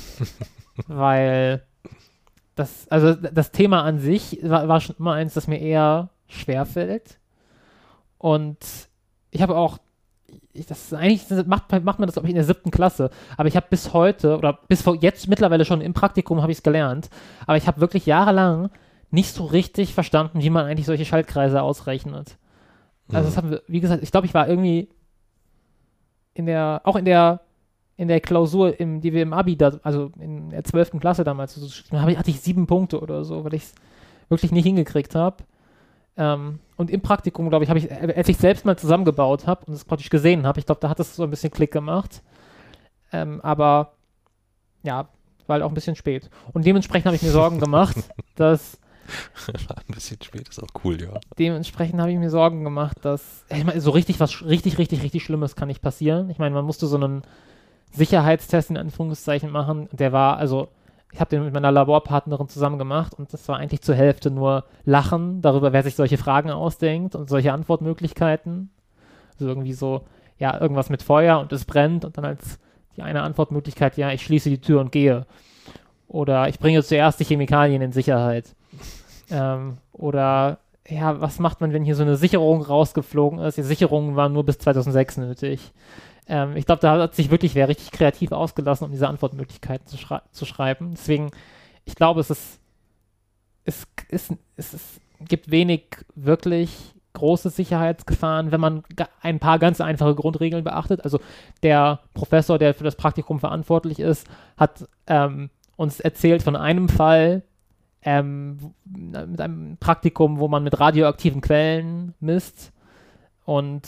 Weil das Thema an sich war schon immer eins, das mir eher schwerfällt. Und ich habe auch, macht man das, glaube ich, in der 7. Klasse. Aber ich habe bis heute, oder bis vor jetzt mittlerweile schon im Praktikum habe ich es gelernt, aber ich habe wirklich jahrelang nicht so richtig verstanden, wie man eigentlich solche Schaltkreise ausrechnet. Also das haben wir, wie gesagt, ich glaube, ich war irgendwie in der Klausur, die wir im Abi, also in der 12. Klasse damals, hatte ich 7 Punkte oder so, weil ich es wirklich nicht hingekriegt habe. Und im Praktikum, glaube ich, als ich selbst mal zusammengebaut habe und es praktisch gesehen habe, ich glaube, da hat es so ein bisschen Klick gemacht. Aber ja, war halt auch ein bisschen spät. Und dementsprechend habe ich mir Sorgen gemacht, dass ein bisschen spät ist auch cool, ja. Dementsprechend habe ich mir Sorgen gemacht, dass ich meine, so richtig was richtig Schlimmes kann nicht passieren. Ich meine, man musste so einen Sicherheitstest in Anführungszeichen machen. Der war, also ich habe den mit meiner Laborpartnerin zusammen gemacht und das war eigentlich zur Hälfte nur Lachen darüber, wer sich solche Fragen ausdenkt und solche Antwortmöglichkeiten. Also irgendwie so, ja, irgendwas mit Feuer und es brennt und dann als die eine Antwortmöglichkeit, ja, ich schließe die Tür und gehe. Oder ich bringe zuerst die Chemikalien in Sicherheit. Oder, ja, was macht man, wenn hier so eine Sicherung rausgeflogen ist? Die Sicherungen waren nur bis 2006 nötig. Ich glaube, da hat sich wirklich wer richtig kreativ ausgelassen, um diese Antwortmöglichkeiten zu schreiben. Deswegen, ich glaube, es gibt wenig wirklich große Sicherheitsgefahren, wenn man ein paar ganz einfache Grundregeln beachtet. Also der Professor, der für das Praktikum verantwortlich ist, hat uns erzählt von einem Fall mit einem Praktikum, wo man mit radioaktiven Quellen misst. Und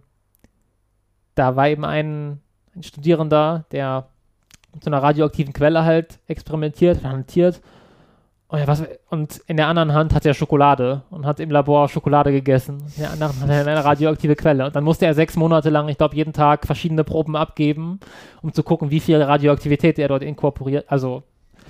da war eben ein Studierender, der mit so einer radioaktiven Quelle halt experimentiert, hantiert. Und in der anderen Hand hat er Schokolade und hat im Labor Schokolade gegessen. In der anderen hat er eine radioaktive Quelle. Und dann musste er 6 Monate lang, ich glaube, jeden Tag verschiedene Proben abgeben, um zu gucken, wie viel Radioaktivität er dort inkorporiert. Also,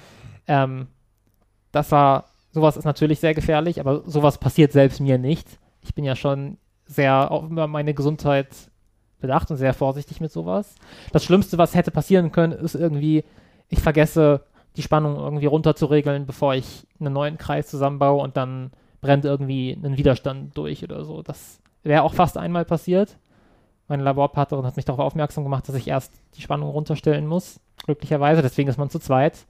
sowas ist natürlich sehr gefährlich, aber sowas passiert selbst mir nicht. Ich bin ja schon sehr auf meine Gesundheit bedacht und sehr vorsichtig mit sowas. Das Schlimmste, was hätte passieren können, ist irgendwie, ich vergesse, die Spannung irgendwie runterzuregeln, bevor ich einen neuen Kreis zusammenbaue und dann brennt irgendwie ein Widerstand durch oder so. Das wäre auch fast einmal passiert. Meine Laborpartnerin hat mich darauf aufmerksam gemacht, dass ich erst die Spannung runterstellen muss. Glücklicherweise, deswegen ist man zu zweit.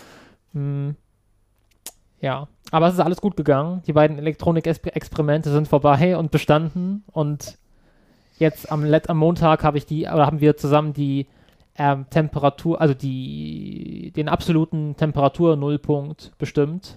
Ja, aber es ist alles gut gegangen. Die beiden Elektronik-Experimente sind vorbei und bestanden und jetzt am Montag haben wir zusammen die Temperatur, also den absoluten Temperatur-Nullpunkt bestimmt.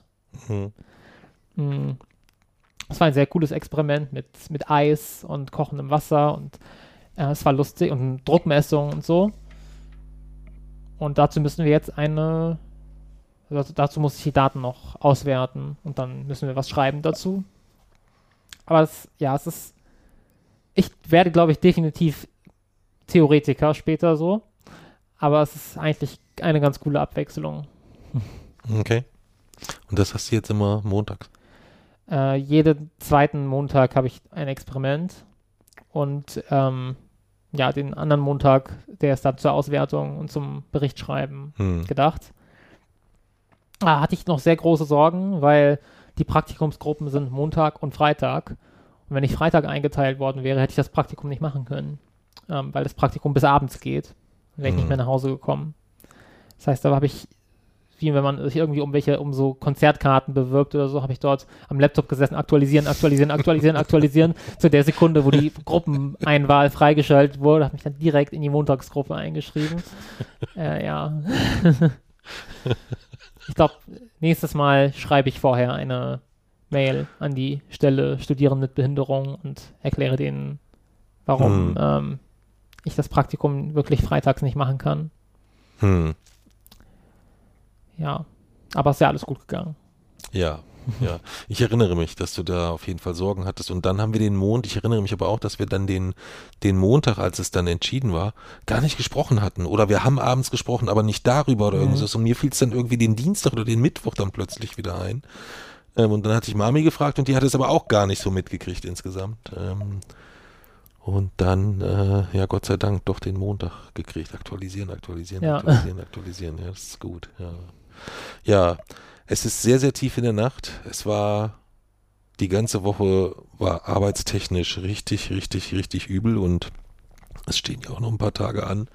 Das war ein sehr cooles Experiment mit Eis und kochendem Wasser und es war lustig und Druckmessung und so. Und dazu müssen wir jetzt dazu muss ich die Daten noch auswerten und dann müssen wir was schreiben dazu. Aber ich werde, glaube ich, definitiv Theoretiker später so. Aber es ist eigentlich eine ganz coole Abwechslung. Okay. Und das hast du jetzt immer montags? Jeden zweiten Montag habe ich ein Experiment und den anderen Montag, der ist dann zur Auswertung und zum Berichtschreiben gedacht. Da hatte ich noch sehr große Sorgen, weil die Praktikumsgruppen sind Montag und Freitag. Und wenn ich Freitag eingeteilt worden wäre, hätte ich das Praktikum nicht machen können, weil das Praktikum bis abends geht. Dann wäre ich nicht mehr nach Hause gekommen. Das heißt, da habe ich, wie wenn man sich irgendwie um so Konzertkarten bewirbt oder so, habe ich dort am Laptop gesessen, aktualisieren. Zu der Sekunde, wo die Gruppeneinwahl freigeschaltet wurde, habe ich dann direkt in die Montagsgruppe eingeschrieben. Ja. Ich glaube, nächstes Mal schreibe ich vorher eine Mail an die Stelle Studierende mit Behinderung und erkläre denen, warum ich das Praktikum wirklich freitags nicht machen kann. Ja, aber es ist ja alles gut gegangen. Ja. Ich erinnere mich, dass du da auf jeden Fall Sorgen hattest. Und dann haben wir ich erinnere mich aber auch, dass wir dann den Montag, als es dann entschieden war, gar nicht gesprochen hatten. Oder wir haben abends gesprochen, aber nicht darüber oder irgendwas. Und mir fiel es dann irgendwie den Dienstag oder den Mittwoch dann plötzlich wieder ein. Und dann hatte ich Mami gefragt und die hat es aber auch gar nicht so mitgekriegt insgesamt. Und dann, Gott sei Dank, doch den Montag gekriegt. Aktualisieren. Ja, das ist gut. Ja, es ist sehr, sehr tief in der Nacht. Die ganze Woche war arbeitstechnisch richtig, richtig, richtig übel und es stehen ja auch noch ein paar Tage an.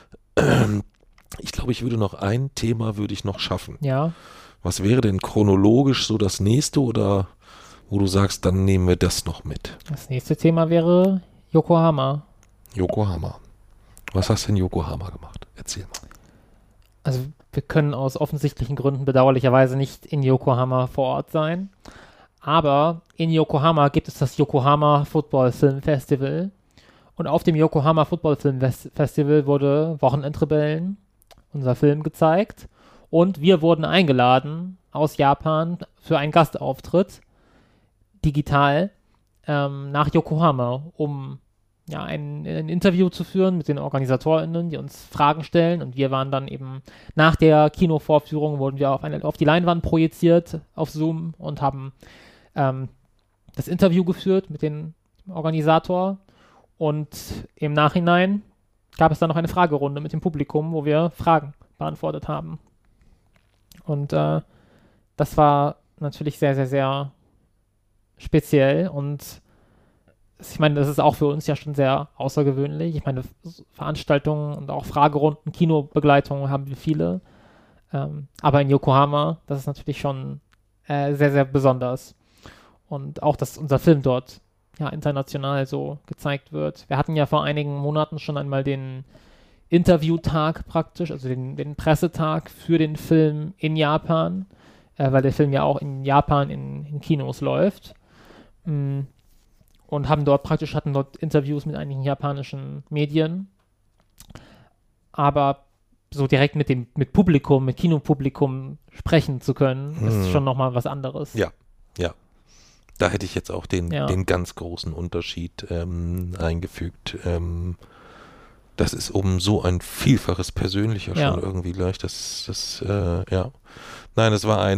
Ich glaube, ein Thema würde ich noch schaffen. Ja. Was wäre denn chronologisch so das nächste oder wo du sagst, dann nehmen wir das noch mit? Das nächste Thema wäre Yokohama. Was hast du in Yokohama gemacht? Erzähl mal. Also wir können aus offensichtlichen Gründen bedauerlicherweise nicht in Yokohama vor Ort sein. Aber in Yokohama gibt es das Yokohama Football Film Festival. Und auf dem Yokohama Football Film Festival wurde Wochenendrebellen, unser Film, gezeigt. Und wir wurden eingeladen aus Japan für einen Gastauftritt, digital, nach Yokohama, um ein Interview zu führen mit den OrganisatorInnen, die uns Fragen stellen. Und wir waren dann eben nach der Kinovorführung, wurden wir auf die Leinwand projiziert, auf Zoom und haben das Interview geführt mit dem Organisator. Und im Nachhinein gab es dann noch eine Fragerunde mit dem Publikum, wo wir Fragen beantwortet haben. Und das war natürlich sehr, sehr, sehr speziell und ich meine, das ist auch für uns ja schon sehr außergewöhnlich. Ich meine, Veranstaltungen und auch Fragerunden, Kinobegleitungen haben wir viele. Aber in Yokohama, das ist natürlich schon sehr, sehr besonders. Und auch, dass unser Film dort international so gezeigt wird. Wir hatten ja vor einigen Monaten schon einmal den Interviewtag praktisch, also den Pressetag für den Film in Japan, weil der Film ja auch in Japan in Kinos läuft. Und hatten dort Interviews mit einigen japanischen Medien. Aber so direkt mit Kinopublikum sprechen zu können, ist schon nochmal was anderes. Ja. Da hätte ich jetzt auch den ganz großen Unterschied eingefügt. Das ist um so ein Vielfaches persönlicher schon irgendwie gleich. Nein, es war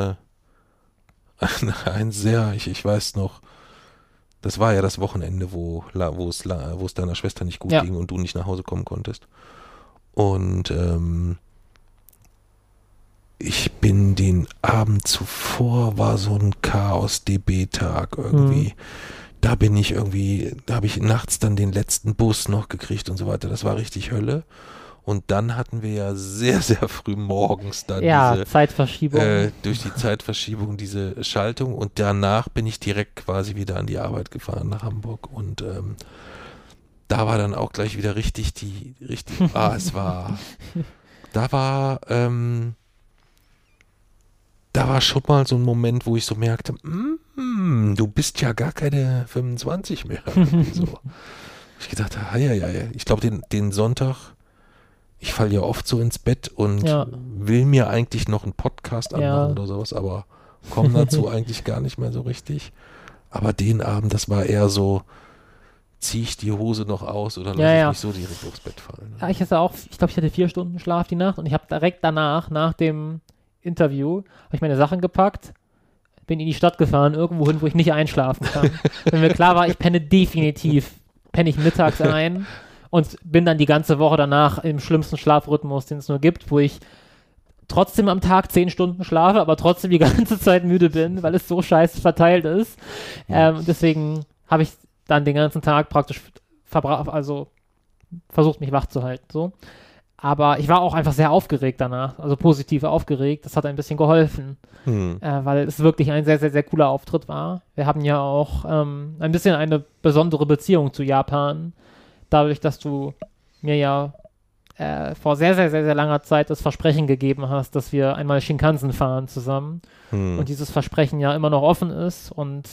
ein sehr, ich weiß noch, das war ja das Wochenende, wo es deiner Schwester nicht gut ging und du nicht nach Hause kommen konntest. Und ich bin den Abend zuvor, war so ein Chaos-DB-Tag irgendwie. Da habe ich nachts dann den letzten Bus noch gekriegt und so weiter. Das war richtig Hölle. Und dann hatten wir ja sehr, sehr früh morgens dann diese Zeitverschiebung. Durch die Zeitverschiebung diese Schaltung. Und danach bin ich direkt quasi wieder an die Arbeit gefahren nach Hamburg. Und da war dann auch gleich wieder da war schon mal so ein Moment, wo ich so merkte, du bist ja gar keine 25 mehr. So. Ich gedacht, ja. Ich glaube, den Sonntag, ich falle ja oft so ins Bett und will mir eigentlich noch einen Podcast anmachen oder sowas, aber komme dazu eigentlich gar nicht mehr so richtig. Aber den Abend, das war eher so, ziehe ich die Hose noch aus oder lasse ich mich so direkt aufs Bett fallen. Ja, ich glaube, ich hatte 4 Stunden Schlaf die Nacht und ich habe direkt danach, nach dem Interview, habe ich meine Sachen gepackt, bin in die Stadt gefahren, irgendwo hin, wo ich nicht einschlafen kann. Wenn mir klar war, ich penne ich mittags ein und bin dann die ganze Woche danach im schlimmsten Schlafrhythmus, den es nur gibt, wo ich trotzdem am Tag 10 Stunden schlafe, aber trotzdem die ganze Zeit müde bin, weil es so scheiße verteilt ist. Deswegen habe ich dann den ganzen Tag praktisch versucht, mich wach zu halten. So. Aber ich war auch einfach sehr aufgeregt danach, also positiv aufgeregt. Das hat ein bisschen geholfen, weil es wirklich ein sehr, sehr, sehr cooler Auftritt war. Wir haben ja auch ein bisschen eine besondere Beziehung zu Japan, dadurch, dass du mir ja vor sehr, sehr, sehr, sehr langer Zeit das Versprechen gegeben hast, dass wir einmal Shinkansen fahren zusammen und dieses Versprechen ja immer noch offen ist und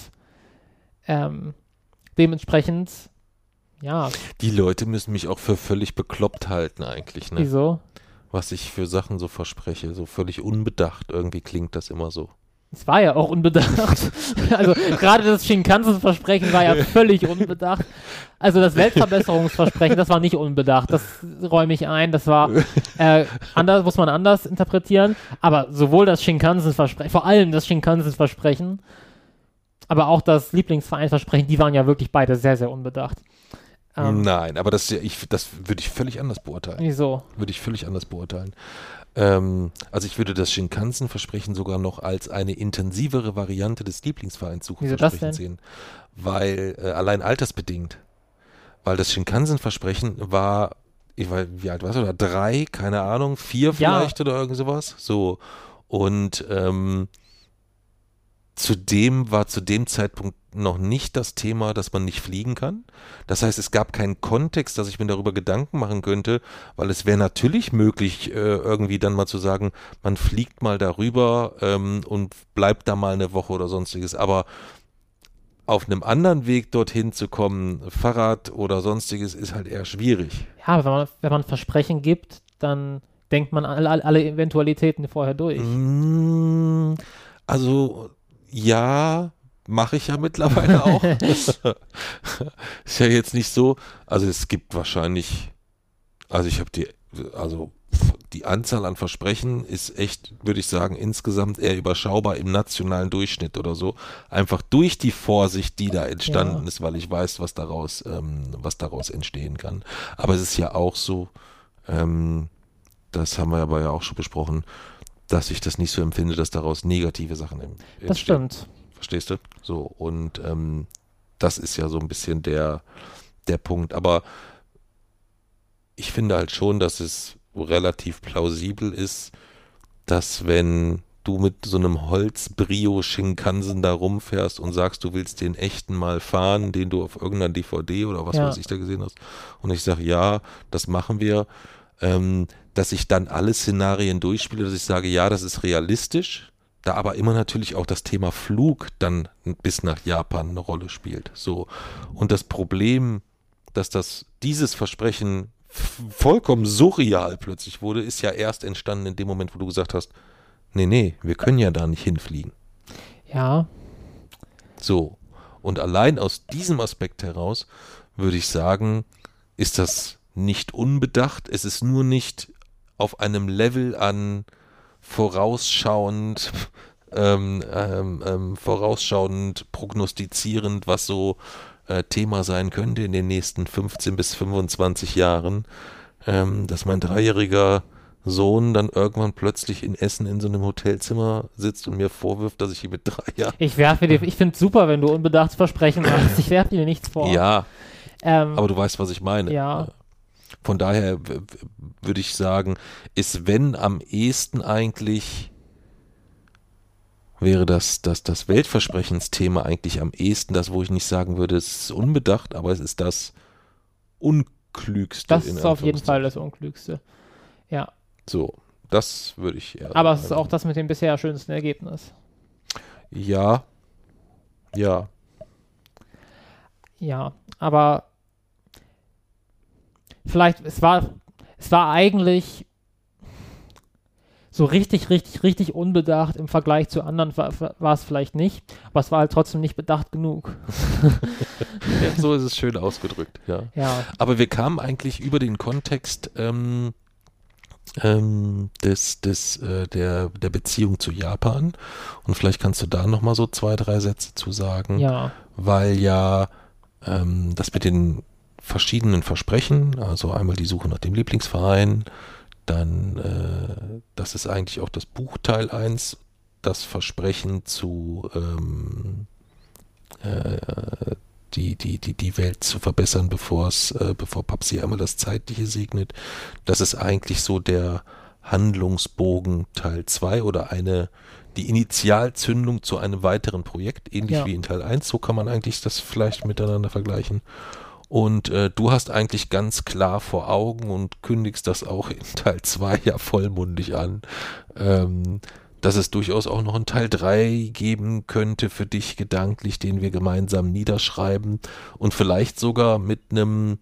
dementsprechend, ja. Die Leute müssen mich auch für völlig bekloppt halten eigentlich, ne? Wieso? Was ich für Sachen so verspreche, so völlig unbedacht, irgendwie klingt das immer so. Es war ja auch unbedacht. Also gerade das Shinkansen-Versprechen war ja völlig unbedacht. Also das Weltverbesserungsversprechen, das war nicht unbedacht. Das räume ich ein. Das war muss man anders interpretieren. Aber sowohl das Shinkansen-Versprechen, vor allem das Shinkansen-Versprechen, aber auch das Lieblingsvereinsversprechen, die waren ja wirklich beide sehr, sehr unbedacht. Nein, aber das würde ich völlig anders beurteilen. Wieso? Würde ich völlig anders beurteilen. Also ich würde das Shinkansen-Versprechen sogar noch als eine intensivere Variante des Lieblingsvereinssuche-Versprechens sehen. Weil, allein altersbedingt. Weil das Shinkansen-Versprechen war, wie alt warst du da? 3, keine Ahnung, 4 vielleicht oder irgend sowas. So. Und zudem war zu dem Zeitpunkt noch nicht das Thema, dass man nicht fliegen kann. Das heißt, es gab keinen Kontext, dass ich mir darüber Gedanken machen könnte, weil es wäre natürlich möglich, irgendwie dann mal zu sagen, man fliegt mal darüber und bleibt da mal eine Woche oder sonstiges. Aber auf einem anderen Weg dorthin zu kommen, Fahrrad oder sonstiges, ist halt eher schwierig. Ja, aber wenn man Versprechen gibt, dann denkt man alle Eventualitäten vorher durch. Also ja, mache ich ja mittlerweile auch. Ist ja jetzt nicht so, also es gibt wahrscheinlich, also ich habe die Anzahl an Versprechen ist echt, würde ich sagen, insgesamt eher überschaubar im nationalen Durchschnitt oder so. Einfach durch die Vorsicht, die da entstanden ist, weil ich weiß, was daraus entstehen kann. Aber es ist ja auch so, das haben wir aber ja auch schon besprochen, dass ich das nicht so empfinde, dass daraus negative Sachen entstehen. Das stimmt. Verstehst du? So, und das ist ja so ein bisschen der Punkt. Aber ich finde halt schon, dass es relativ plausibel ist, dass wenn du mit so einem Holz-Brio-Shinkansen da rumfährst und sagst, du willst den echten mal fahren, den du auf irgendeiner DVD oder was weiß ich da gesehen hast, und ich sage, ja, das machen wir, dass ich dann alle Szenarien durchspiele, dass ich sage, ja, das ist realistisch, da aber immer natürlich auch das Thema Flug dann bis nach Japan eine Rolle spielt. So. Und das Problem, dass dieses Versprechen vollkommen surreal plötzlich wurde, ist ja erst entstanden in dem Moment, wo du gesagt hast, nee, wir können ja da nicht hinfliegen. Ja. So. Und allein aus diesem Aspekt heraus würde ich sagen, ist das nicht unbedacht, es ist nur nicht auf einem Level an vorausschauend, prognostizierend, was so Thema sein könnte in den nächsten 15 bis 25 Jahren, dass mein 3-jähriger Sohn dann irgendwann plötzlich in Essen in so einem Hotelzimmer sitzt und mir vorwirft, dass ich ihn mit 3 Jahren... Ich finde es super, wenn du unbedacht Versprechen machst. Ich werfe dir nichts vor. Ja, aber du weißt, was ich meine. Ja. Von daher würde ich sagen, ist wenn am ehesten eigentlich, wäre das Weltversprechensthema eigentlich am ehesten das, wo ich nicht sagen würde, es ist unbedacht, aber es ist das Unklügste. Das ist auf jeden Fall das Unklügste. Ja. So, das würde ich eher Aber es ist auch das mit dem bisher schönsten Ergebnis. Ja. Ja, aber vielleicht, es war eigentlich so richtig unbedacht im Vergleich zu anderen war es vielleicht nicht, aber es war halt trotzdem nicht bedacht genug. Ja, so ist es schön ausgedrückt, ja. Aber wir kamen eigentlich über den Kontext der Beziehung zu Japan, und vielleicht kannst du da nochmal so 2, 3 Sätze zu sagen, weil ja das mit den verschiedenen Versprechen, also einmal die Suche nach dem Lieblingsverein, dann, das ist eigentlich auch das Buch Teil 1, das Versprechen zu die Welt zu verbessern, bevor Papsi einmal das Zeitliche segnet. Das ist eigentlich so der Handlungsbogen Teil 2 oder die Initialzündung zu einem weiteren Projekt, ähnlich wie in Teil 1. So kann man eigentlich das vielleicht miteinander vergleichen. Und du hast eigentlich ganz klar vor Augen und kündigst das auch in Teil 2 ja vollmundig an, dass es durchaus auch noch einen Teil 3 geben könnte für dich gedanklich, den wir gemeinsam niederschreiben und vielleicht sogar mit einem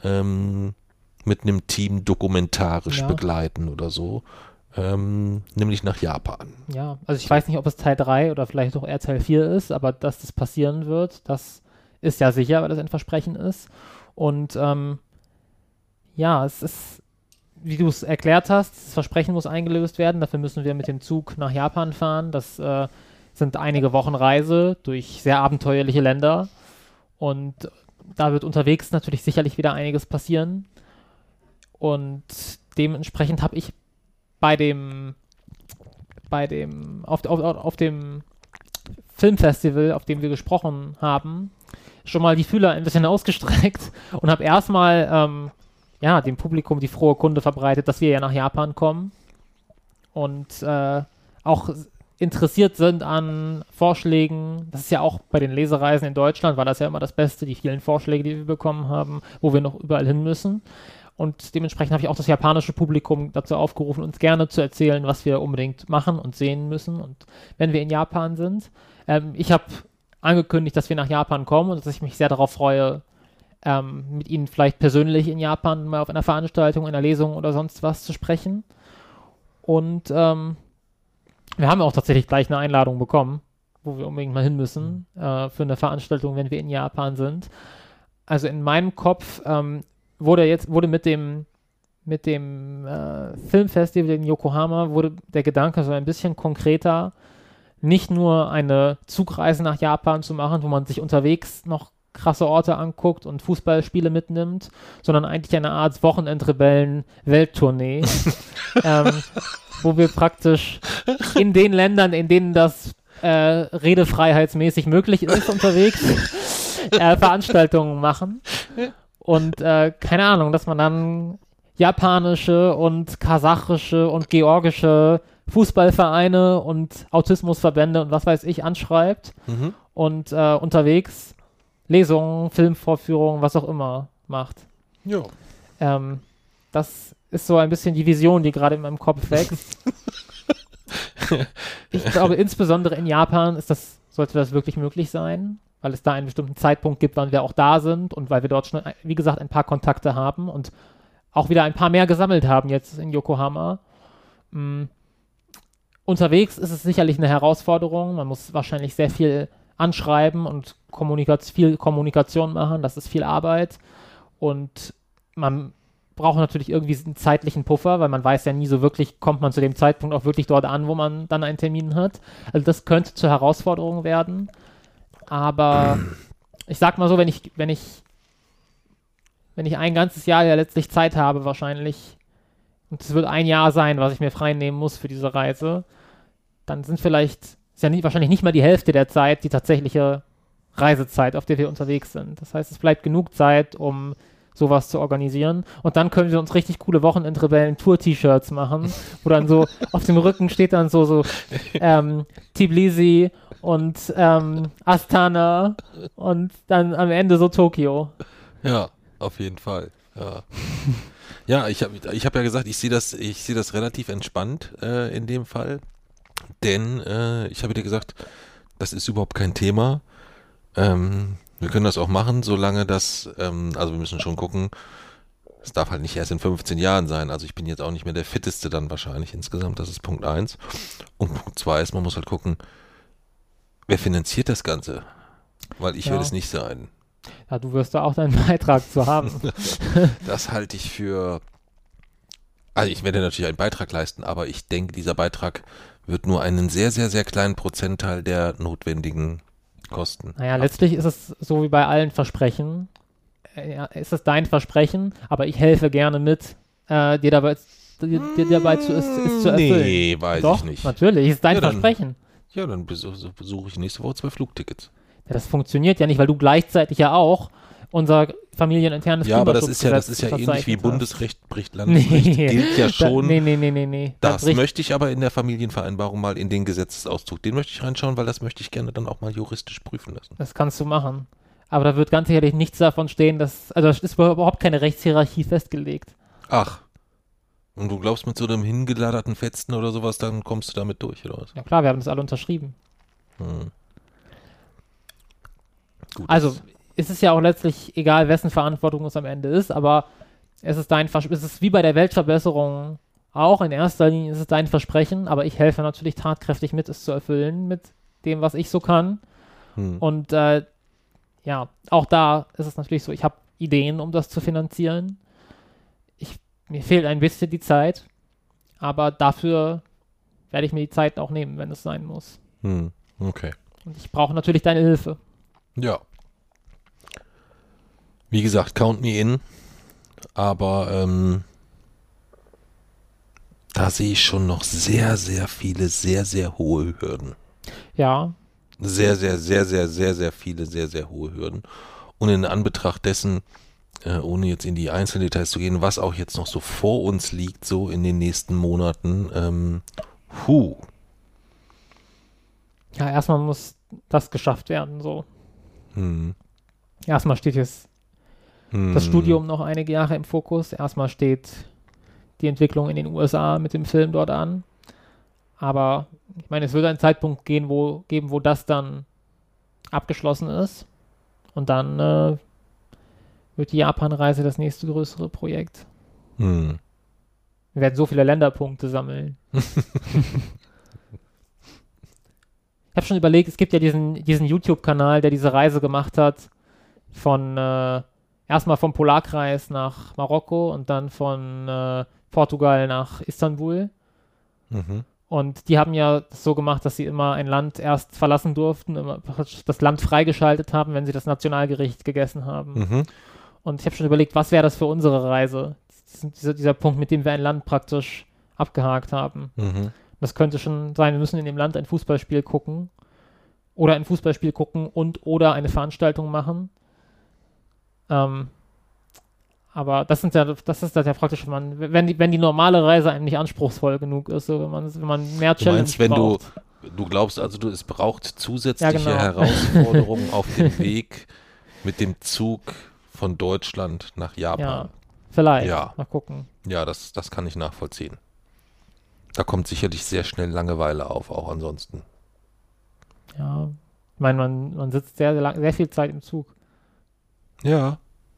Team dokumentarisch begleiten oder so, nämlich nach Japan. Ja, also ich weiß nicht, ob es Teil 3 oder vielleicht auch eher Teil 4 ist, aber dass das passieren wird, das ist ja sicher, weil das ein Versprechen ist. Und es ist, wie du es erklärt hast, das Versprechen muss eingelöst werden. Dafür müssen wir mit dem Zug nach Japan fahren. Das sind einige Wochen Reise durch sehr abenteuerliche Länder. Und da wird unterwegs natürlich sicherlich wieder einiges passieren. Und dementsprechend habe ich auf dem Filmfestival, auf dem wir gesprochen haben, schon mal die Fühler ein bisschen ausgestreckt und habe erstmal dem Publikum die frohe Kunde verbreitet, dass wir ja nach Japan kommen und auch interessiert sind an Vorschlägen. Das ist ja auch bei den Lesereisen in Deutschland, war das ja immer das Beste, die vielen Vorschläge, die wir bekommen haben, wo wir noch überall hin müssen. Und dementsprechend habe ich auch das japanische Publikum dazu aufgerufen, uns gerne zu erzählen, was wir unbedingt machen und sehen müssen. Und wenn wir in Japan sind, ich habe angekündigt, dass wir nach Japan kommen und dass ich mich sehr darauf freue, mit Ihnen vielleicht persönlich in Japan mal auf einer Veranstaltung, einer Lesung oder sonst was zu sprechen. Und wir haben auch tatsächlich gleich eine Einladung bekommen, wo wir unbedingt mal hin müssen, für eine Veranstaltung, wenn wir in Japan sind. Also in meinem Kopf wurde mit dem Filmfestival in Yokohama wurde der Gedanke so ein bisschen konkreter, nicht nur eine Zugreise nach Japan zu machen, wo man sich unterwegs noch krasse Orte anguckt und Fußballspiele mitnimmt, sondern eigentlich eine Art Wochenendrebellen-Welttournee, wo wir praktisch in den Ländern, in denen das redefreiheitsmäßig möglich ist, unterwegs Veranstaltungen machen. Und keine Ahnung, dass man dann japanische und kasachische und georgische Fußballvereine und Autismusverbände und was weiß ich anschreibt und unterwegs Lesungen, Filmvorführungen, was auch immer macht. Ja. Das ist so ein bisschen die Vision, die gerade in meinem Kopf wächst. Ich glaube, insbesondere in Japan sollte das wirklich möglich sein, weil es da einen bestimmten Zeitpunkt gibt, wann wir auch da sind und weil wir dort schon, wie gesagt, ein paar Kontakte haben und auch wieder ein paar mehr gesammelt haben jetzt in Yokohama. Unterwegs ist es sicherlich eine Herausforderung. Man muss wahrscheinlich sehr viel anschreiben und viel Kommunikation machen. Das ist viel Arbeit. Und man braucht natürlich irgendwie einen zeitlichen Puffer, weil man weiß ja nie so wirklich, kommt man zu dem Zeitpunkt auch wirklich dort an, wo man dann einen Termin hat. Also das könnte zur Herausforderung werden. Aber ich sag mal so, wenn ich ein ganzes Jahr ja letztlich Zeit habe wahrscheinlich, und es wird ein Jahr sein, was ich mir frei nehmen muss für diese Reise, dann ist ja wahrscheinlich nicht mal die Hälfte der Zeit die tatsächliche Reisezeit, auf der wir unterwegs sind. Das heißt, es bleibt genug Zeit, um sowas zu organisieren. Und dann können wir uns richtig coole Wochenendrebellen-Tour-T-Shirts machen, wo dann so auf dem Rücken steht dann so Tbilisi und Astana und dann am Ende so Tokio. Ja. Auf jeden Fall. Ja, ja, ich hab ja gesagt, ich sehe das relativ entspannt in dem Fall, denn ich habe dir gesagt, das ist überhaupt kein Thema. Wir können das auch machen, solange also wir müssen schon gucken, es darf halt nicht erst in 15 Jahren sein. Also ich bin jetzt auch nicht mehr der Fitteste dann wahrscheinlich insgesamt, das ist Punkt eins. Und Punkt zwei ist, man muss halt gucken, wer finanziert das Ganze? Weil ich will Ja. es nicht sein. Ja, du wirst da auch deinen Beitrag zu haben. Das halte ich für, also ich werde natürlich einen Beitrag leisten, aber ich denke, dieser Beitrag wird nur einen sehr, sehr, sehr kleinen Prozentteil der notwendigen Kosten. Naja, letztlich ist es so wie bei allen Versprechen. Ja, ist es dein Versprechen, aber ich helfe gerne mit, dir dabei es zu erfüllen. Nee, weiß Doch, ich nicht. natürlich, ist dein Ja, dann- Versprechen. Ja, dann besuche ich nächste Woche 2 Flugtickets. Ja, das funktioniert ja nicht, weil du gleichzeitig ja auch unser familieninternes Ja, aber das ist ja Kinderschutzgesetz ähnlich wie verzeichnet hast. Bundesrecht bricht Landesrecht. Gilt ja schon. Nee. Das möchte ich aber in der Familienvereinbarung mal in den Gesetzesauszug. Den möchte ich reinschauen, weil das möchte ich gerne dann auch mal juristisch prüfen lassen. Das kannst du machen. Aber da wird ganz sicherlich nichts davon stehen, also es ist überhaupt keine Rechtshierarchie festgelegt. Ach. Und du glaubst, mit so einem hingeladerten Fetzen oder sowas, dann kommst du damit durch, oder was? Ja klar, wir haben das alle unterschrieben. Hm. Gut. Also, es ist ja auch letztlich egal, wessen Verantwortung es am Ende ist, aber es ist es ist wie bei der Weltverbesserung auch, in erster Linie ist es dein Versprechen, aber ich helfe natürlich tatkräftig mit, es zu erfüllen, mit dem, was ich so kann. Und ja, auch da ist es natürlich so, ich habe Ideen, um das zu finanzieren. Mir fehlt ein bisschen die Zeit, aber dafür werde ich mir die Zeit auch nehmen, wenn es sein muss. Okay. Und ich brauche natürlich deine Hilfe. Ja. Wie gesagt, count me in. Aber da sehe ich schon noch sehr, sehr viele, sehr, sehr hohe Hürden. Ja, Sehr, sehr, sehr, sehr, sehr, sehr viele, sehr, sehr hohe Hürden. Und in Anbetracht dessen, ohne jetzt in die Einzeldetails zu gehen, was auch jetzt noch so vor uns liegt, so in den nächsten Monaten, ja, erstmal muss das geschafft werden, so. Hm. Erstmal steht jetzt das Studium noch einige Jahre im Fokus. Erstmal steht die Entwicklung in den USA mit dem Film dort an. Aber ich meine, es wird einen Zeitpunkt geben, wo das dann abgeschlossen ist. Und dann wird die Japan-Reise das nächste größere Projekt. Hm. Wir werden so viele Länderpunkte sammeln. Ich habe schon überlegt, es gibt ja diesen YouTube-Kanal, der diese Reise gemacht hat von erstmal vom Polarkreis nach Marokko und dann von Portugal nach Istanbul. Mhm. Und die haben ja das so gemacht, dass sie immer ein Land erst verlassen durften, immer das Land freigeschaltet haben, wenn sie das Nationalgericht gegessen haben. Mhm. Und ich habe schon überlegt, was wäre das für unsere Reise? Dieser Punkt, mit dem wir ein Land praktisch abgehakt haben. Mhm. Das könnte schon sein, wir müssen in dem Land ein Fußballspiel gucken oder ein Fußballspiel gucken oder eine Veranstaltung machen. Aber das ist ja praktisch, wenn die normale Reise einem nicht anspruchsvoll genug ist, so wenn man mehr Du Challenge meinst, wenn braucht. du glaubst also, es braucht zusätzliche Ja, genau. Herausforderungen auf dem Weg mit dem Zug von Deutschland nach Ja, Japan. vielleicht. Ja. Mal gucken. Ja, das kann ich nachvollziehen. Da kommt sicherlich sehr schnell Langeweile auf, auch ansonsten. Ja. Ich meine, man sitzt sehr viel Zeit im Zug. Ja.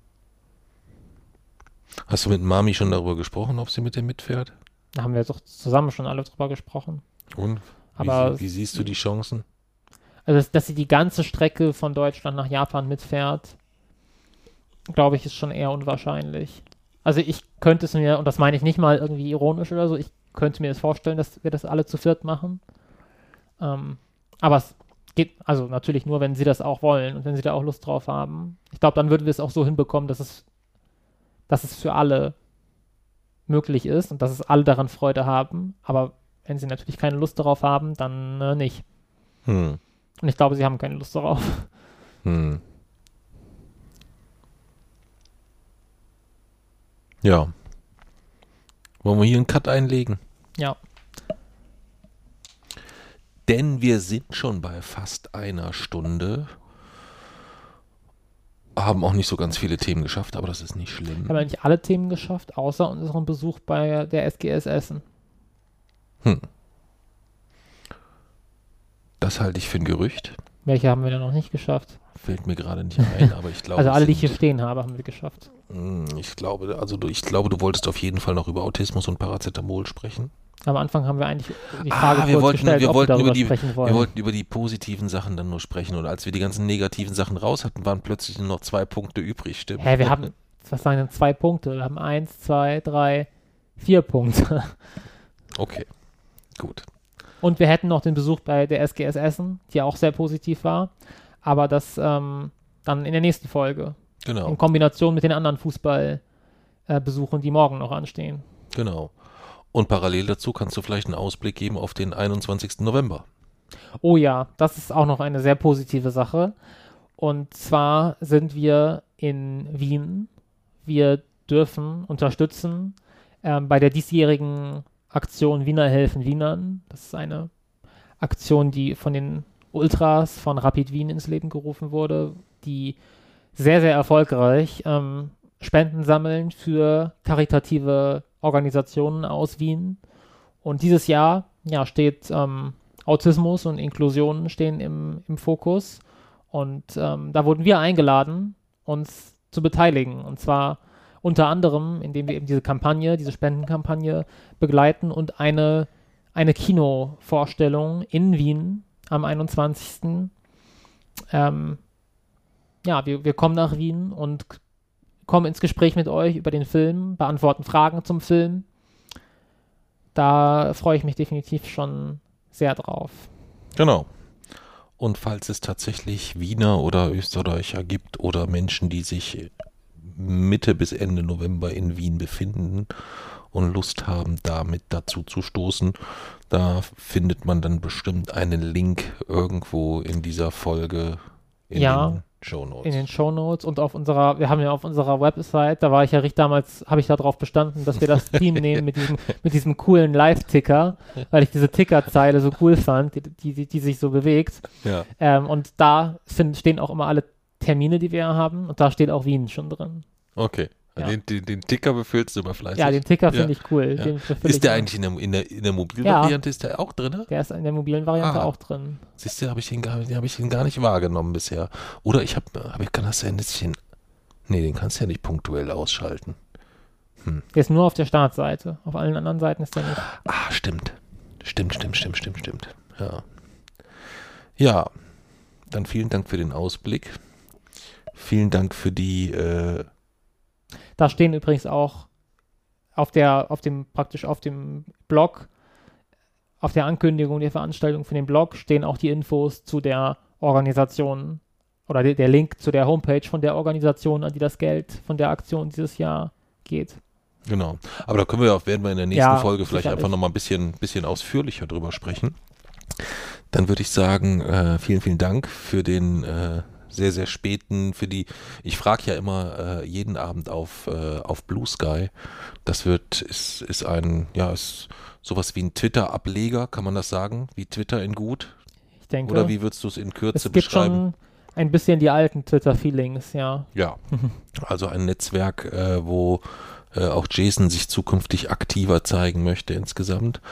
Hast du mit Mami schon darüber gesprochen, ob sie mit dir mitfährt? Da haben wir doch zusammen schon alle drüber gesprochen. Und? Aber Wie siehst du die Chancen? Also, dass sie die ganze Strecke von Deutschland nach Japan mitfährt, glaube ich, ist schon eher unwahrscheinlich. Also ich könnte es mir, und das meine ich nicht mal irgendwie ironisch oder so, ich könnte mir das vorstellen, dass wir das alle zu viert machen. Aber es geht, also natürlich nur, wenn sie das auch wollen und wenn sie da auch Lust drauf haben. Ich glaube, dann würden wir es auch so hinbekommen, dass es für alle möglich ist und dass es alle daran Freude haben. Aber wenn sie natürlich keine Lust darauf haben, dann nicht. Hm. Und ich glaube, sie haben keine Lust darauf. Hm. Ja. Wollen wir hier einen Cut einlegen? Ja. Denn wir sind schon bei fast einer Stunde. Haben auch nicht so ganz viele Themen geschafft, aber das ist nicht schlimm. Haben eigentlich alle Themen geschafft, außer unseren Besuch bei der SGS Essen. Das halte ich für ein Gerücht. Welche haben wir denn noch nicht geschafft? Fällt mir gerade nicht ein, aber ich glaube. Also alle, die ich hier stehen habe, haben wir geschafft. Ich glaube, du wolltest auf jeden Fall noch über Autismus und Paracetamol sprechen. Am Anfang haben wir eigentlich die Frage gestellt, wir ob wir darüber sprechen wollen. Wir wollten über die positiven Sachen dann nur sprechen und als wir die ganzen negativen Sachen raus hatten, waren plötzlich nur noch 2 Punkte übrig, stimmt? Wir haben, was sagen denn 2 Punkte? Wir haben 1, 2, 3, 4 Punkte. Okay, gut. Und wir hätten noch den Besuch bei der SGS Essen, die auch sehr positiv war, aber das dann in der nächsten Folge. Genau. In Kombination mit den anderen Fußballbesuchen, die morgen noch anstehen. Genau. Und parallel dazu kannst du vielleicht einen Ausblick geben auf den 21. November. Oh ja, das ist auch noch eine sehr positive Sache. Und zwar sind wir in Wien. Wir dürfen unterstützen bei der diesjährigen Aktion Wiener helfen Wienern. Das ist eine Aktion, die von den Ultras von Rapid Wien ins Leben gerufen wurde, die sehr, sehr erfolgreich Spenden sammeln für karitative Organisationen aus Wien. Und dieses Jahr steht Autismus und Inklusion stehen im Fokus. Und da wurden wir eingeladen, uns zu beteiligen. Und zwar unter anderem, indem wir eben diese Spendenkampagne begleiten und eine Kinovorstellung in Wien am 21. Wir kommen nach Wien und kommen ins Gespräch mit euch über den Film, beantworten Fragen zum Film. Da freue ich mich definitiv schon sehr drauf. Genau. Und falls es tatsächlich Wiener oder Österreicher gibt oder Menschen, die sich Mitte bis Ende November in Wien befinden und Lust haben, damit dazu zu stoßen, da findet man dann bestimmt einen Link irgendwo in dieser Folge in den Shownotes. In den Shownotes und wir haben ja auf unserer Website, da war ich ja damals, habe ich darauf bestanden, dass wir das Team nehmen mit diesem coolen Live-Ticker, weil ich diese Tickerzeile so cool fand, die sich so bewegt. Ja. Und da stehen auch immer alle Termine, die wir haben und da steht auch Wien schon drin. Okay. Ja. Den Ticker befüllst du immer fleißig. Ja, den Ticker finde ich cool. Ja. Ist der eigentlich in der mobilen Variante, ist der auch drin? Der ist in der mobilen Variante auch drin. Siehst du, habe ich ihn gar nicht wahrgenommen bisher. Oder kann das sein, den kannst du ja nicht punktuell ausschalten. Der ist nur auf der Startseite. Auf allen anderen Seiten ist der nicht. Stimmt. Ja. Ja, dann vielen Dank für den Ausblick. Vielen Dank für die Da stehen übrigens auch auf dem Blog, auf der Ankündigung der Veranstaltung für den Blog stehen auch die Infos zu der Organisation oder der Link zu der Homepage von der Organisation, an die das Geld von der Aktion dieses Jahr geht. Genau. Aber da werden wir in der nächsten Folge vielleicht sicherlich. einfach nochmal ein bisschen ausführlicher drüber sprechen. Dann würde ich sagen, vielen, vielen Dank für den sehr, sehr späten, ich frage ja immer jeden Abend auf Blue Sky. Das ist sowas wie ein Twitter-Ableger, kann man das sagen? Wie Twitter in gut? Ich denke. Oder wie würdest du es in Kürze es gibt beschreiben? Schon ein bisschen die alten Twitter-Feelings, ja. Ja, also ein Netzwerk, wo auch Jason sich zukünftig aktiver zeigen möchte insgesamt.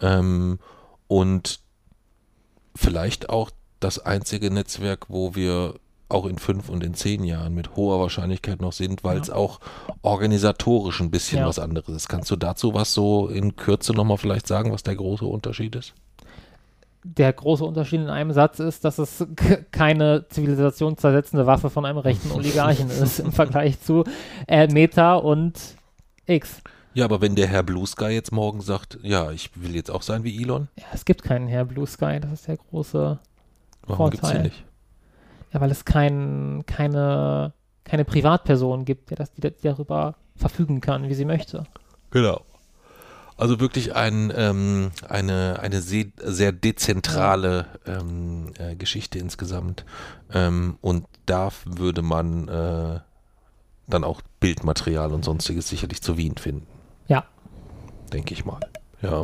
Und vielleicht auch das einzige Netzwerk, wo wir auch in 5 und in 10 Jahren mit hoher Wahrscheinlichkeit noch sind, weil es auch organisatorisch ein bisschen was anderes ist. Kannst du dazu was so in Kürze nochmal vielleicht sagen, was der große Unterschied ist? Der große Unterschied in einem Satz ist, dass es keine zivilisationszersetzende Waffe von einem rechten Oligarchen ist im Vergleich zu Meta und X. Ja, aber wenn der Herr Blue Sky jetzt morgen sagt, ja, ich will jetzt auch sein wie Elon. Ja, es gibt keinen Herr Blue Sky, das ist der große Warum gibt es den nicht? Ja, weil es keine Privatperson gibt, die darüber verfügen kann, wie sie möchte. Genau. Also wirklich eine sehr dezentrale Geschichte insgesamt. Und da würde man dann auch Bildmaterial und sonstiges sicherlich zu Wien finden. Ja. Denke ich mal. Ja.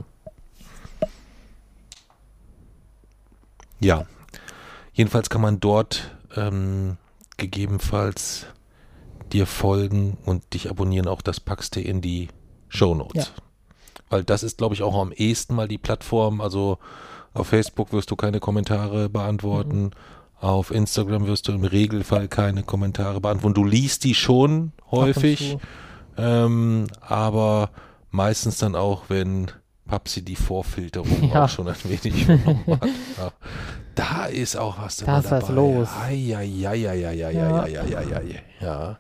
Ja. Jedenfalls kann man dort gegebenenfalls dir folgen und dich abonnieren, auch das packst du in die Shownotes. Ja. Weil das ist, glaube ich, auch am ehesten mal die Plattform. Also auf Facebook wirst du keine Kommentare beantworten. Auf Instagram wirst du im Regelfall keine Kommentare beantworten. Du liest die schon häufig, aber meistens dann auch, wenn Papsi die Vorfilterung auch schon ein wenig übernommen hat. Ja. Da ist auch was dabei. Da ist was los. Ja.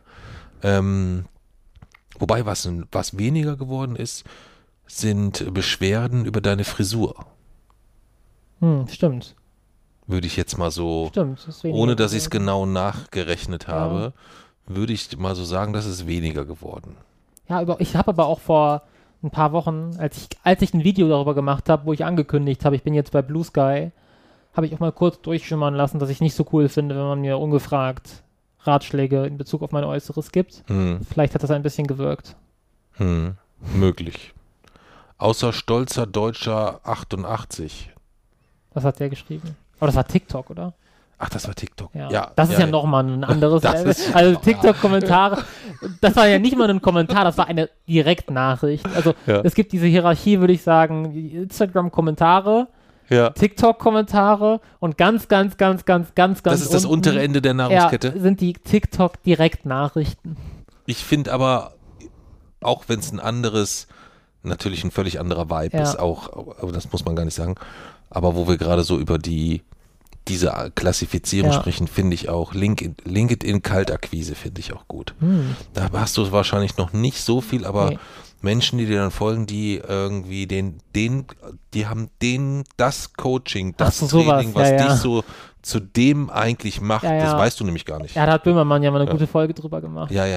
Wobei, was weniger geworden ist, sind Beschwerden über deine Frisur. Stimmt. Würde ich jetzt mal so, ohne dass ich es genau nachgerechnet habe, würde ich mal so sagen, das ist weniger geworden. Ja, ich habe aber auch vor ein paar Wochen, als ich ein Video darüber gemacht habe, wo ich angekündigt habe, ich bin jetzt bei Blue Sky, habe ich auch mal kurz durchschimmern lassen, dass ich nicht so cool finde, wenn man mir ungefragt Ratschläge in Bezug auf mein Äußeres gibt. Vielleicht hat das ein bisschen gewirkt. Möglich. Außer stolzer Deutscher 88. Was hat der geschrieben? Aber das war TikTok, oder? Ach, das war TikTok. Ja, das ist ja nochmal ein anderes. Also TikTok-Kommentare, das war ja nicht mal ein Kommentar, das war eine Direktnachricht. Also es gibt diese Hierarchie, würde ich sagen, Instagram-Kommentare, TikTok-Kommentare und ganz das ist das untere Ende der Nahrungskette. Sind die TikTok-Direktnachrichten. Ich finde aber, auch wenn es natürlich ein völlig anderer Vibe ist, auch, aber das muss man gar nicht sagen, aber wo wir gerade so über diese Klassifizierung sprechen, finde ich auch LinkedIn Kaltakquise finde ich auch gut. Da hast du wahrscheinlich noch nicht so viel, aber Menschen, die dir dann folgen, die irgendwie die haben das Coaching, das Training, was dich so zu dem eigentlich macht, das weißt du nämlich gar nicht. Ja, da hat Böhmermann ja mal eine gute Folge drüber gemacht. Ja.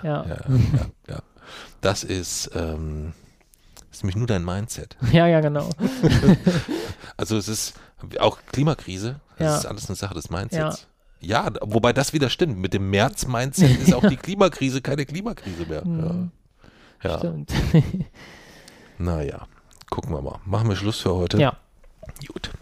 Das ist nämlich nur dein Mindset. Ja, genau. Also es ist auch Klimakrise, das ist alles eine Sache des Mindsets. Ja, wobei das wieder stimmt. Mit dem März-Mindset ist auch die Klimakrise keine Klimakrise mehr. Ja. Stimmt. Naja, gucken wir mal. Machen wir Schluss für heute? Ja. Gut.